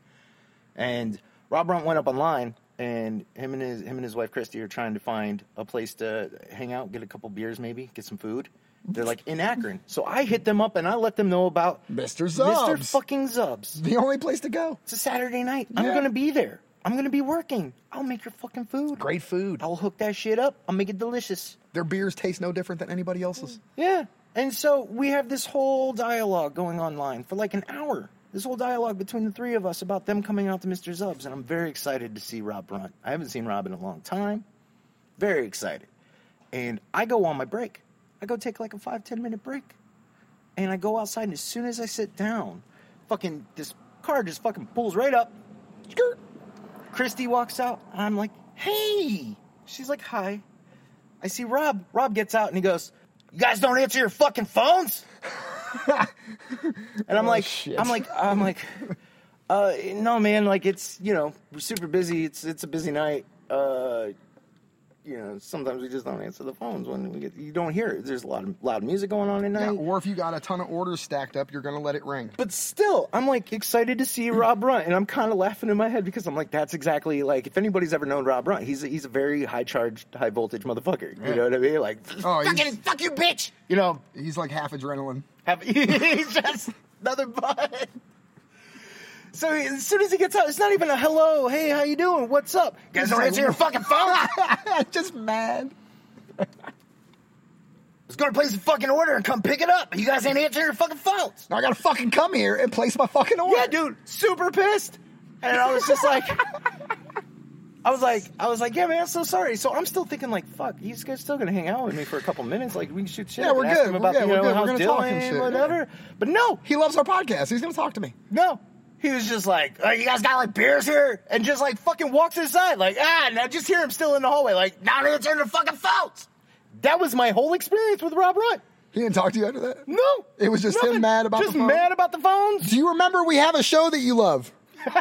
And Rob Runt went up online, and him and his him and his wife Christy are trying to find a place to hang out, get a couple beers, maybe get some food. They're like in Akron, so I hit them up and I let them know about Mister Zubs. Mister fucking Zubs. The only place to go. It's a Saturday night. I'm Yeah. gonna be there. I'm gonna be working. I'll make your fucking food. Great food. I'll hook that shit up. I'll make it delicious. Their beers taste no different than anybody else's. Yeah. And so we have this whole dialogue going online for like an hour. This whole dialogue between the three of us about them coming out to Mister Zubs. And I'm very excited to see Rob Runt. I haven't seen Rob in a long time. Very excited. And I go on my break. I go take like a five, ten minute break. And I go outside, and as soon as I sit down, fucking this car just fucking pulls right up. Skirt. Christy walks out, and I'm like, hey. She's like, hi. I see Rob. Rob gets out, and he goes, you guys don't answer your fucking phones? And I'm Oh, like, shit. I'm like, I'm like, uh, no, man, like, it's, you know, we're super busy. It's it's a busy night. Uh, you know, sometimes we just don't answer the phones when we get, you don't hear it. There's a lot of loud music going on at night. Yeah, or if you got a ton of orders stacked up, you're going to let it ring. But still, I'm like excited to see Rob Runt, and I'm kind of laughing in my head because I'm like, that's exactly like if anybody's ever known Rob Runt, he's a, he's a very high charged, high voltage motherfucker. You Yeah. know what I mean? Like, Oh, he's- fucking fuck you, bitch. You know, He's like half adrenaline. have, he's just another butt. So he, as soon as he gets out, it's not even a hello, hey, how you doing? What's up? You guys don't answer your fucking phone. Just mad. Let's go to place a fucking order and come pick it up. You guys ain't answering your fucking phones. Now I got to fucking come here and place my fucking order. Yeah, dude, super pissed. And I was just like, I was like, I was like, yeah, man, I'm so sorry. So I'm still thinking, like, fuck, he's guys still gonna hang out with me for a couple minutes. Like, we can shoot shit. Yeah, I we're can ask good. him We're about, good. you We're know, good. We're how's gonna talk and Dylan, shit, whatever. But no, He loves our podcast. He's going to talk to me. no. He was just like, oh, you guys got like beers here? And just like fucking walks inside. Like, ah, and I just hear him still in the hallway, like, not answering the fucking phones. That was my whole experience with Rob Runt. He didn't talk to you after that? No. It was just Nothing. him mad about just the phone? mad about the phones. Do you remember we have a show that you love?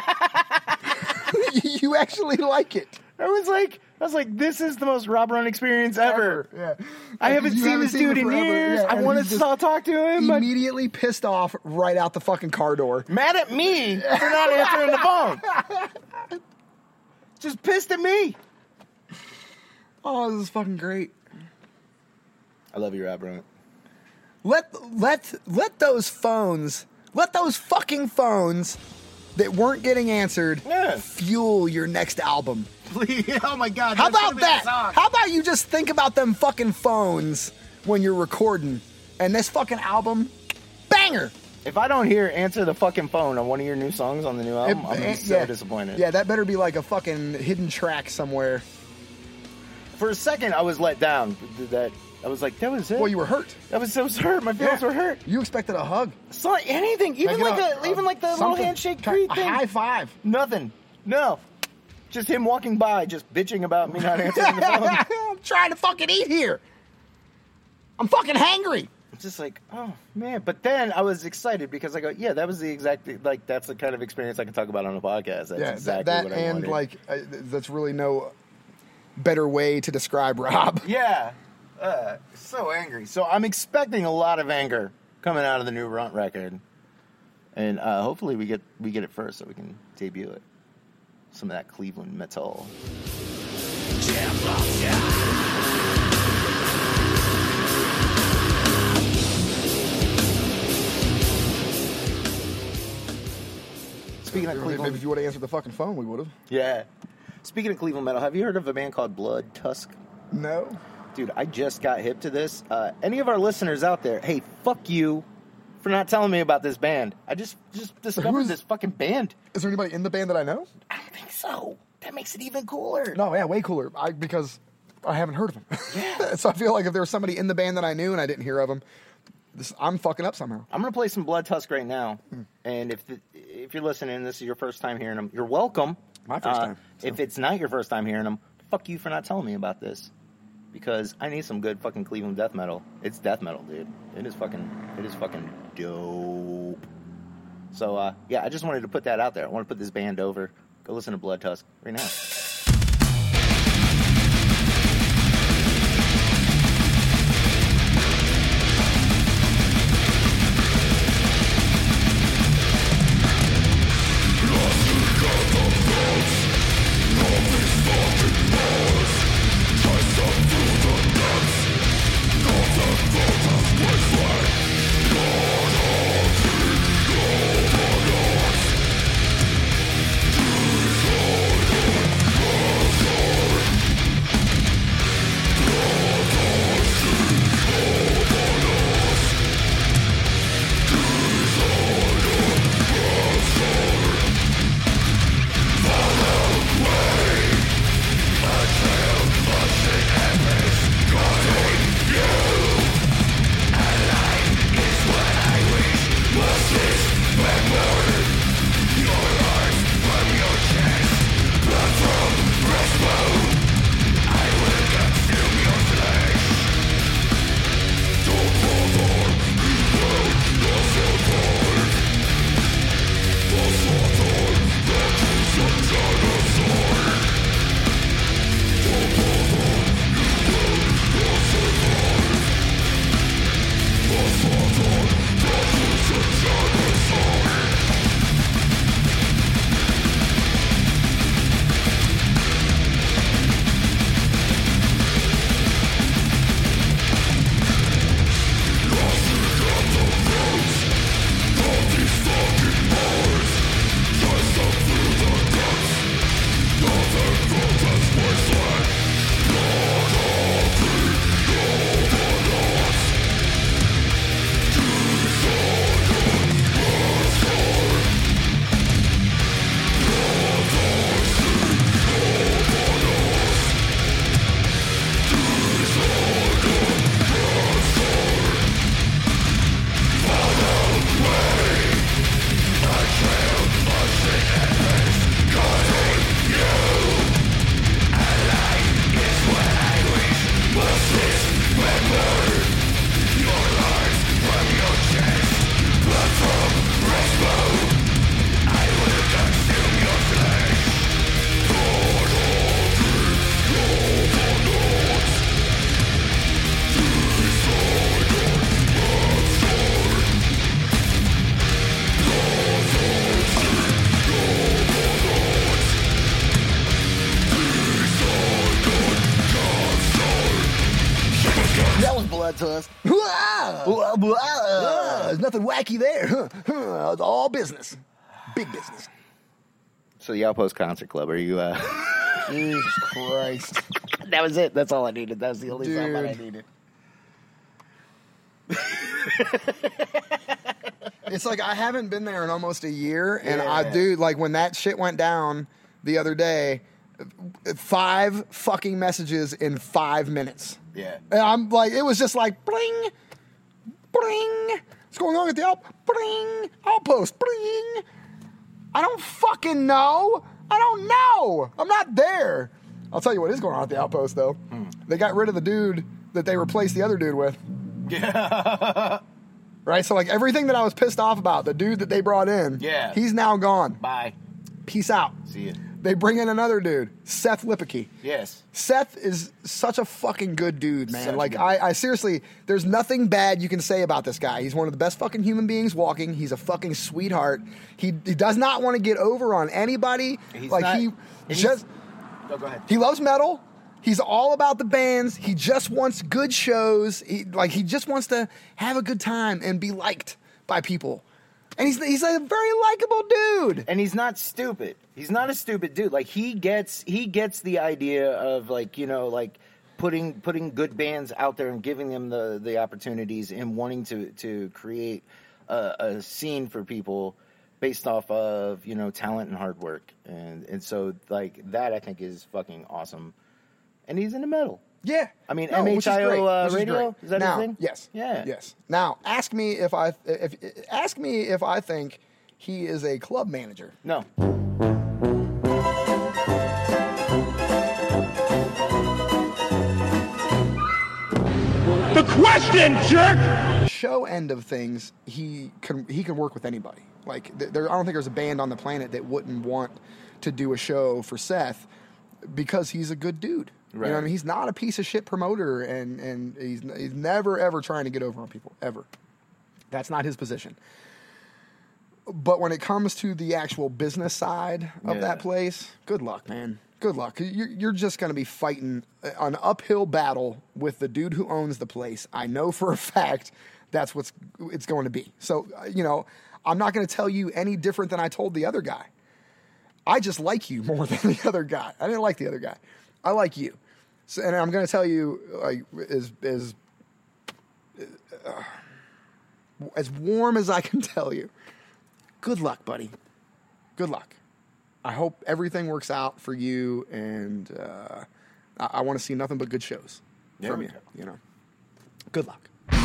You actually like it. I was like, I was like, this is the most Rob Runt experience ever. Yeah. I haven't You seen this dude him in forever. years. Yeah, I and want he's to just talk to him, but Immediately pissed off right out the fucking car door. mad at me for not answering the phone. Just pissed at me. Oh, this is fucking great. I love you, Rob Runt. Let let let those phones, let those fucking phones that weren't getting answered Yeah. fuel your next album. Oh my God. How that should've about been a that? song. How about you just think about them fucking phones when you're recording, and this fucking album, banger. If I don't hear "Answer the Fucking Phone" on one of your new songs on the new album, I'm gonna be It- so yeah. disappointed. Yeah, that better be like a fucking hidden track somewhere. For a second, I was let down. That I was like, that was it. Well, you were hurt. I was, I was hurt. My feelings Yeah. were hurt. You expected a hug. It's not anything. Even Can I like get a, even like the little something? handshake Can I- greet a thing. high five. Nothing. No. Just him walking by, just bitching about me not answering the phone. I'm trying to fucking eat here. I'm fucking hangry. It's just like, oh man. But then I was excited because I go, yeah, that was the exact like that's the kind of experience I can talk about on a podcast. That's Yeah, exactly that what I and wanted. like uh, that's really no better way to describe Rob. Yeah. Uh, so angry. So I'm expecting a lot of anger coming out of the new Runt record. And uh, hopefully we get we get it first so we can debut it. Some of that Cleveland metal. Speaking of Maybe Cleveland, if you would have answered the fucking phone, we would have. yeah. Speaking of Cleveland metal, have you heard of a band called Blood Tusk? No. Dude, I just got hip to this. Uh, any of our listeners out there, hey, fuck you for not telling me about this band. I just just discovered Who's- this fucking band. Is there anybody in the band that I know? I don't think so. That makes it even cooler. No, yeah, way cooler. I because I haven't heard of them. Yeah. So I feel like if there was somebody in the band that I knew and I didn't hear of them, this, I'm fucking up somehow. I'm gonna play some Blood Tusk right now, and if the, if you're listening, and this is your first time hearing them, you're welcome. My first Uh, time, so. If it's not your first time hearing them, fuck you for not telling me about this, because I need some good fucking Cleveland death metal. It's death metal, dude. It is fucking, it is fucking dope. So uh, yeah, I just wanted to put that out there. I want to put this band over. Go listen to Blood Tusk right now. That was Blood Tusk. There's nothing wacky there. It's all business. Big business. So the Outpost Concert Club, are you? Uh... Jesus Christ. That was it. That's all I needed. That was the only song that I Dude. needed. It's like I haven't been there in almost a year, and Yeah. I do like when that shit went down the other day. Five fucking messages in five minutes. Yeah. And I'm like, it was just like bling, bling. What's going on at the out? Bling, outpost, bling. I don't fucking know. I don't know. I'm not there. I'll tell you what is going on at the outpost though. Hmm. They got rid of the dude that they replaced the other dude with. Yeah. Right? So, like, everything that I was pissed off about, the dude that they brought in, Yeah. he's now gone. Bye. Peace out. See ya. They bring in another dude, Seth Lipicki. Yes. Seth is such a fucking good dude, man. Such a like, good- I, I seriously, there's nothing bad you can say about this guy. He's one of the best fucking human beings walking. He's a fucking sweetheart. He he does not want to get over on anybody. He's like, not- he and he's- just, Oh, go ahead. he loves metal. He's all about the bands. He just wants good shows. He, like, he just wants to have a good time and be liked by people. And he's he's a very likable dude. And he's not stupid. He's not a stupid dude. Like he gets he gets the idea of like, you know, like putting putting good bands out there and giving them the, the opportunities and wanting to to create a, a scene for people based off of, you know, talent and hard work. And and so like that I think is fucking awesome. And he's into metal. Yeah. I mean, No, which is M H I O, great, uh, which is radio? great. Is that now, his thing? Yes. Yeah. Yes. Now, ask me if I if ask me if I think he is a club manager. No. The question, jerk! Show end of things, he can he can work with anybody. Like th- there, I don't think there's a band on the planet that wouldn't want to do a show for Seth because he's a good dude. You know what I Right. mean? He's not a piece of shit promoter, and and he's he's never ever trying to get over on people ever. That's not his position. But when it comes to the actual business side of Yeah. that place, good luck, man. Good luck. 'Cause You're, you're just going to be fighting an uphill battle with the dude who owns the place. I know for a fact that's what's it's going to be. So, uh, you know, I'm not going to tell you any different than I told the other guy. I just like you more than the other guy. I didn't like the other guy. I like you. So, and I'm going to tell you, like, as as uh, as warm as I can tell you. Good luck, buddy. Good luck. I hope everything works out for you, and uh, I, I want to see nothing but good shows There from we you. go. You know, good luck.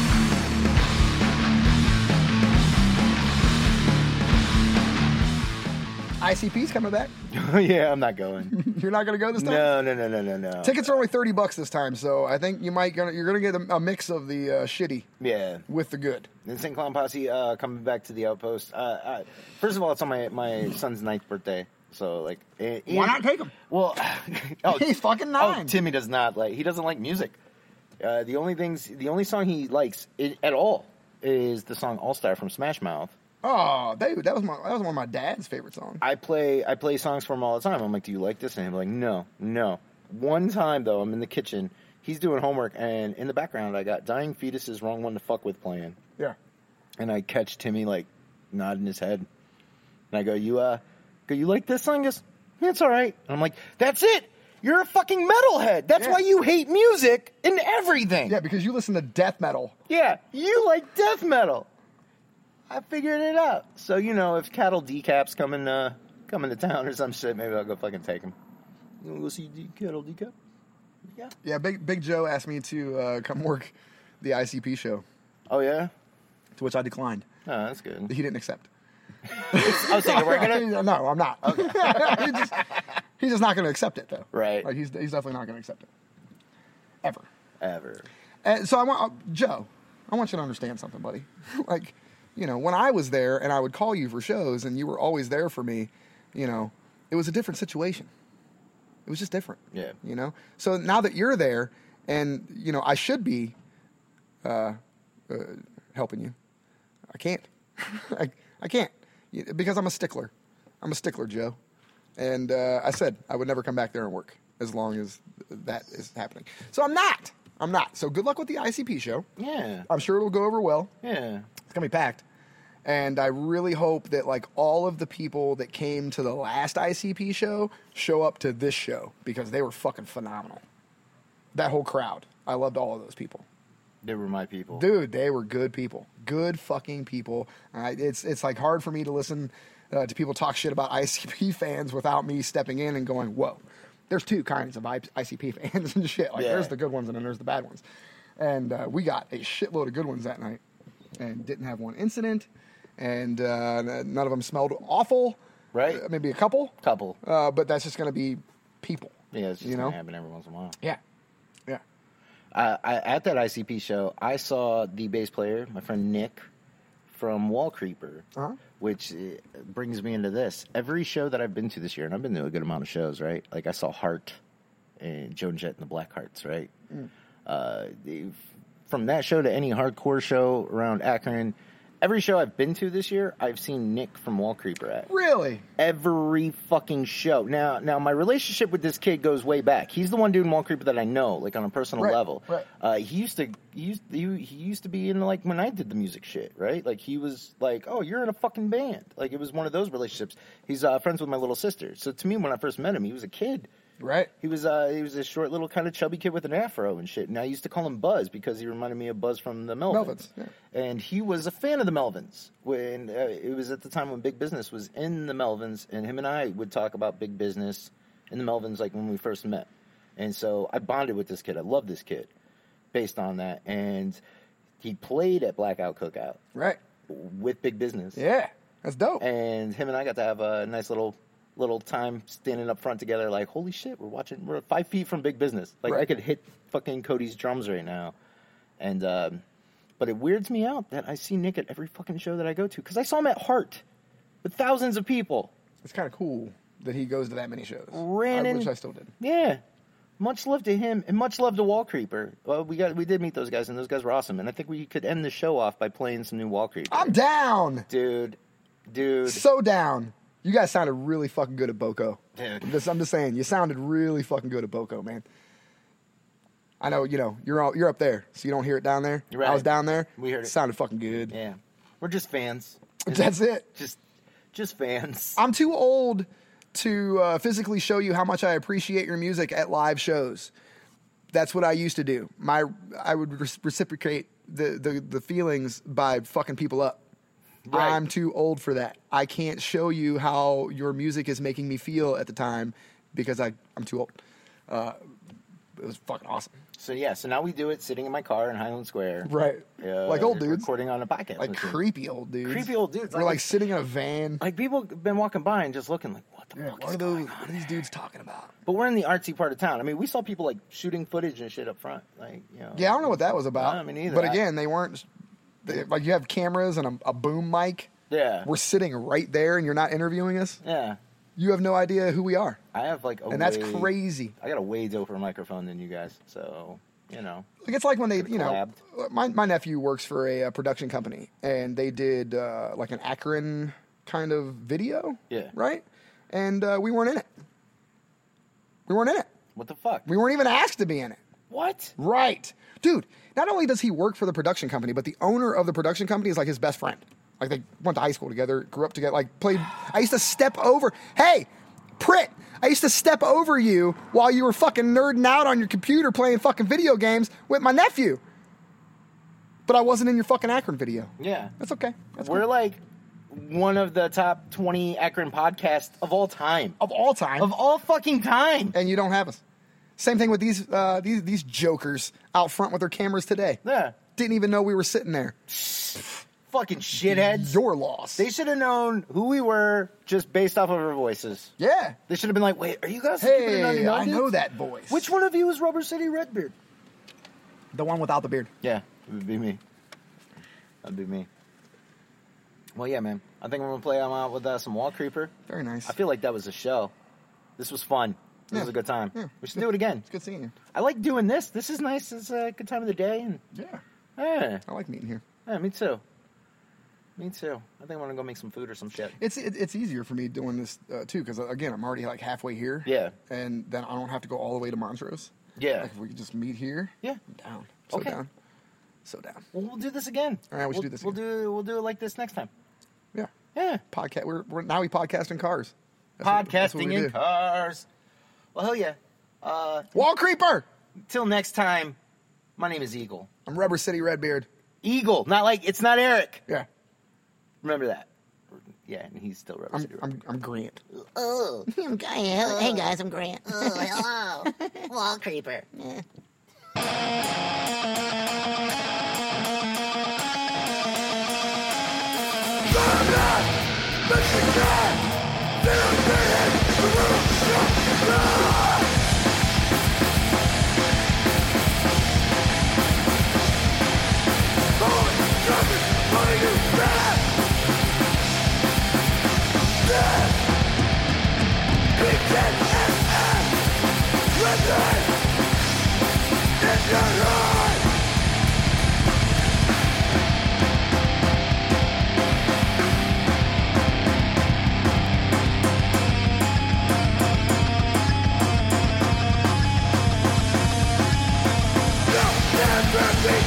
I C P's coming back. Yeah, I'm not going. You're not going to go this time. No, no, no, no, no, no. Tickets are only thirty bucks this time, so I think you might gonna you're gonna get a, a mix of the uh, shitty Yeah. with the good. Insane Clown Posse uh, coming back to the Outpost. Uh, uh, first of all, it's on my, my son's ninth birthday, so like. eh, Why Ian- not take him? Well, oh, He's fucking oh, nine. Timmy does not like. He doesn't like music. Uh, the only things, the only song he likes i at all is the song All Star from Smash Mouth. Oh, they, that was my that was one of my dad's favorite songs. I play I play songs for him all the time. I'm like, do you like this? And he's like, no, no. One time though, I'm in the kitchen. He's doing homework, and in the background, I got "Dying Fetuses" Wrong One to Fuck With playing. Yeah. And I catch Timmy like nodding his head, and I go, "You uh, go you like this song?" He goes, "Yeah, it's all right." And I'm like, "That's it. You're a fucking metalhead. That's Yeah. why you hate music and everything." Yeah, because you listen to death metal. Yeah, you like death metal. I figured it out. So, you know, if Cattle Decap's coming uh, coming to town or some shit, maybe I'll go fucking take him. You want to go see D- Cattle Decap? Yeah. Yeah, Big Big Joe asked me to uh, come work the I C P show, Oh, yeah? to which I declined. Oh, that's good. He didn't accept. I was thinking, we're going to... No, I'm not. he just, he's just not going to accept it, though. Right. Like he's he's definitely not going to accept it. Ever. Ever. And so I want uh, Joe. I want you to understand something, buddy. Like, you know, when I was there and I would call you for shows and you were always there for me, you know, it was a different situation. It was just different. Yeah. You know? So now that you're there and, you know, I should be uh, uh, helping you, I can't. I, I can't. Because I'm a stickler. I'm a stickler, Joe. And uh, I said I would never come back there and work as long as that is happening. So I'm not. I'm not. So good luck with the I C P show. Yeah. I'm sure it'll go over well. Yeah. It's gonna be packed. And I really hope that like all of the people that came to the last I C P show show up to this show because they were fucking phenomenal. That whole crowd. I loved all of those people. They were my people. Dude, they were good people. Good fucking people. Uh, it's it's like hard for me to listen uh, to people talk shit about I C P fans without me stepping in and going, whoa. There's two kinds of I C P fans and shit. Like Yeah. there's the good ones and then there's the bad ones. And uh, we got a shitload of good ones that night and didn't have one incident. And uh, none of them smelled awful. Right. Uh, maybe a couple. Couple. Uh, but that's just going to be people. Yeah, it's just you going know? to happen every once in a while. Yeah. Yeah. Uh, I, at that I C P show, I saw the bass player, my friend Nick, from Wall Creeper, Uh-huh. which uh, brings me into this. Every show that I've been to this year, and I've been to a good amount of shows, right? Like I saw Heart and Joan Jett and the Blackhearts, right? Mm. Uh, the, from that show to any hardcore show around Akron, every show I've been to this year, I've seen Nick from Wall Creeper at. Really? Every fucking show. Now, now my relationship with this kid goes way back. He's the one doing Wall Creeper that I know, like on a personal Right, level. right. Uh, he used to, he used, he, he used to be in like when I did the music shit, right? Like he was like, oh, you're in a fucking band. Like it was one of those relationships. He's uh, friends with my little sister. So to me, when I first met him, he was a kid. Right. He was uh, he was a short little kind of chubby kid with an afro and shit. And I used to call him Buzz because he reminded me of Buzz from the Melvins. Melvins, yeah. And he was a fan of the Melvins. When uh, it was at the time when Big Business was in the Melvins, and him and I would talk about Big Business in the Melvins like when we first met. And so I bonded with this kid. I love this kid based on that. And he played at Blackout Cookout Right. with Big Business. Yeah. That's dope. And him and I got to have a nice little little time standing up front together like, holy shit, we're watching, we're five feet from Big Business. Like, Right. I could hit fucking Cody's drums right now. And, um, but it weirds me out that I see Nick at every fucking show that I go to. Because I saw him at Heart with thousands of people. It's kind of cool that he goes to that many shows. Ran I in- wish I still did. Yeah. Much love to him, and much love to Wall Creeper. Well, we got we did meet those guys, and those guys were awesome. And I think we could end the show off by playing some new Wall Creeper. I'm down. Dude, dude, So down. You guys sounded really fucking good at Boko. dude. This, I'm just saying, you sounded really fucking good at Boko, man. I know, you know, you're all, you're up there, so you don't hear it down there. You're right. I was down there. We heard it. Sounded fucking good. Yeah, we're just fans. That's it. Just, just fans. I'm too old to uh, physically show you how much I appreciate your music at live shows. That's what I used to do. My, I would re- reciprocate the, the, the feelings by fucking people up. Right. I'm too old for that. I can't show you how your music is making me feel at the time because I, I'm too old. Uh, it was fucking awesome. So yeah, so now we do it sitting in my car in Highland Square. Right. Uh, Like old dudes. recording on a podcast. Like with you. creepy old dudes. Creepy old dudes. We're Like- like sitting in a van. Like people have been walking by and just looking like, what the Yeah, fuck what is are those? going on? What are these dudes talking about? But we're in the artsy part of town. I mean, we saw people like shooting footage and shit up front. Like, you know. Yeah, I don't know what that was about. I mean, neither. But I- again, they weren't. They, like you have cameras and a, a boom mic. Yeah. We're sitting right there, and you're not interviewing us. Yeah. You have no idea who we are, I have like a and that's way- crazy. I got a way doper microphone than you guys, so you know. Like it's like when they, Could've you know, collabed. my my nephew works for a, uh production company, and they did uh, like an Akron kind of video. Yeah. Right. And uh, we weren't in it. We weren't in it. What the fuck? We weren't even asked to be in it. What? Right. Dude, not only does he work for the production company, but the owner of the production company is like his best friend. Like they went to high school together, grew up together, like played. I used to step over. Hey, Pritt, I used to step over you while you were fucking nerding out on your computer playing fucking video games with my nephew. But I wasn't in your fucking Akron video. Yeah. That's okay. That's We're cool. like one of the top twenty Akron podcasts of all time. Of all time. Of all fucking time. And you don't have us. Same thing with these uh, these these jokers out front with their cameras today. Yeah. Didn't even know we were sitting there. Fucking shitheads. Your loss. They should have known who we were just based off of our voices. Yeah. They should have been like, wait, are you guys keeping it Hey, ninety-nine, I dudes? know that voice. Which one of you is Rubber City Redbeard? The one without the beard. Yeah, it would be me. That'd be me. Well, yeah, man. I think I'm going to play um, out with uh, some Wall Creeper. Very nice. I feel like that was a show. This was fun. This Yeah. was a good time. Yeah. We should do it again. It's good seeing you. I like doing this. This is nice. It's a good time of the day. And Yeah. yeah, I like meeting here. yeah, me too. Me too. I think I'm going to go make some food or some shit. It's it, it's easier for me doing this uh, too because again I'm already like halfway here. Yeah. And then I don't have to go all the way to Montrose. Yeah. Like if we could just meet here. Yeah. I'm down. So Okay. down. So down. Well, we'll do this again. All right, we should we'll, do this We'll again. do we'll do it like this next time. Yeah. Yeah. Podcast. We're, we're now we podcast in cars. That's what- that's what Podcasting we in do. cars. Well, hell yeah. Uh, Wall Creeper. till next time, my name is Eagle. I'm Rubber City Redbeard. Eagle, not like, it's not Eric. Yeah. Remember that. Yeah, and he's still Rubber I'm City. I'm I'm Grant. Oh, hey guys, I'm Grant. Oh, hello, Wall Creeper.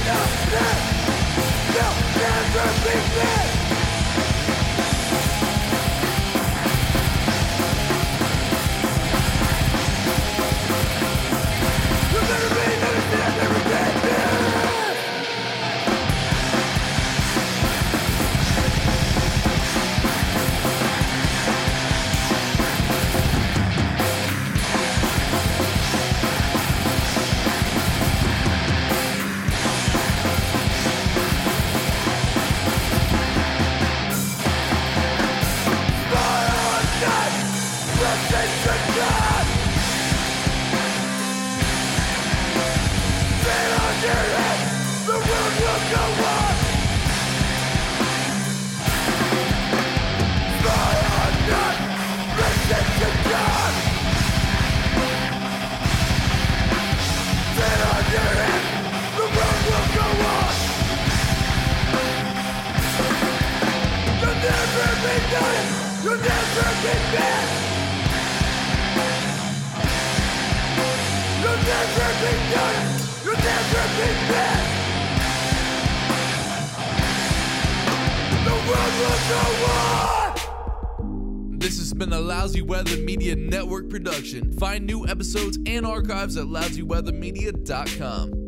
This has been a Lousy Weather Media Network production. Find new episodes and archives at lousy weather media dot com.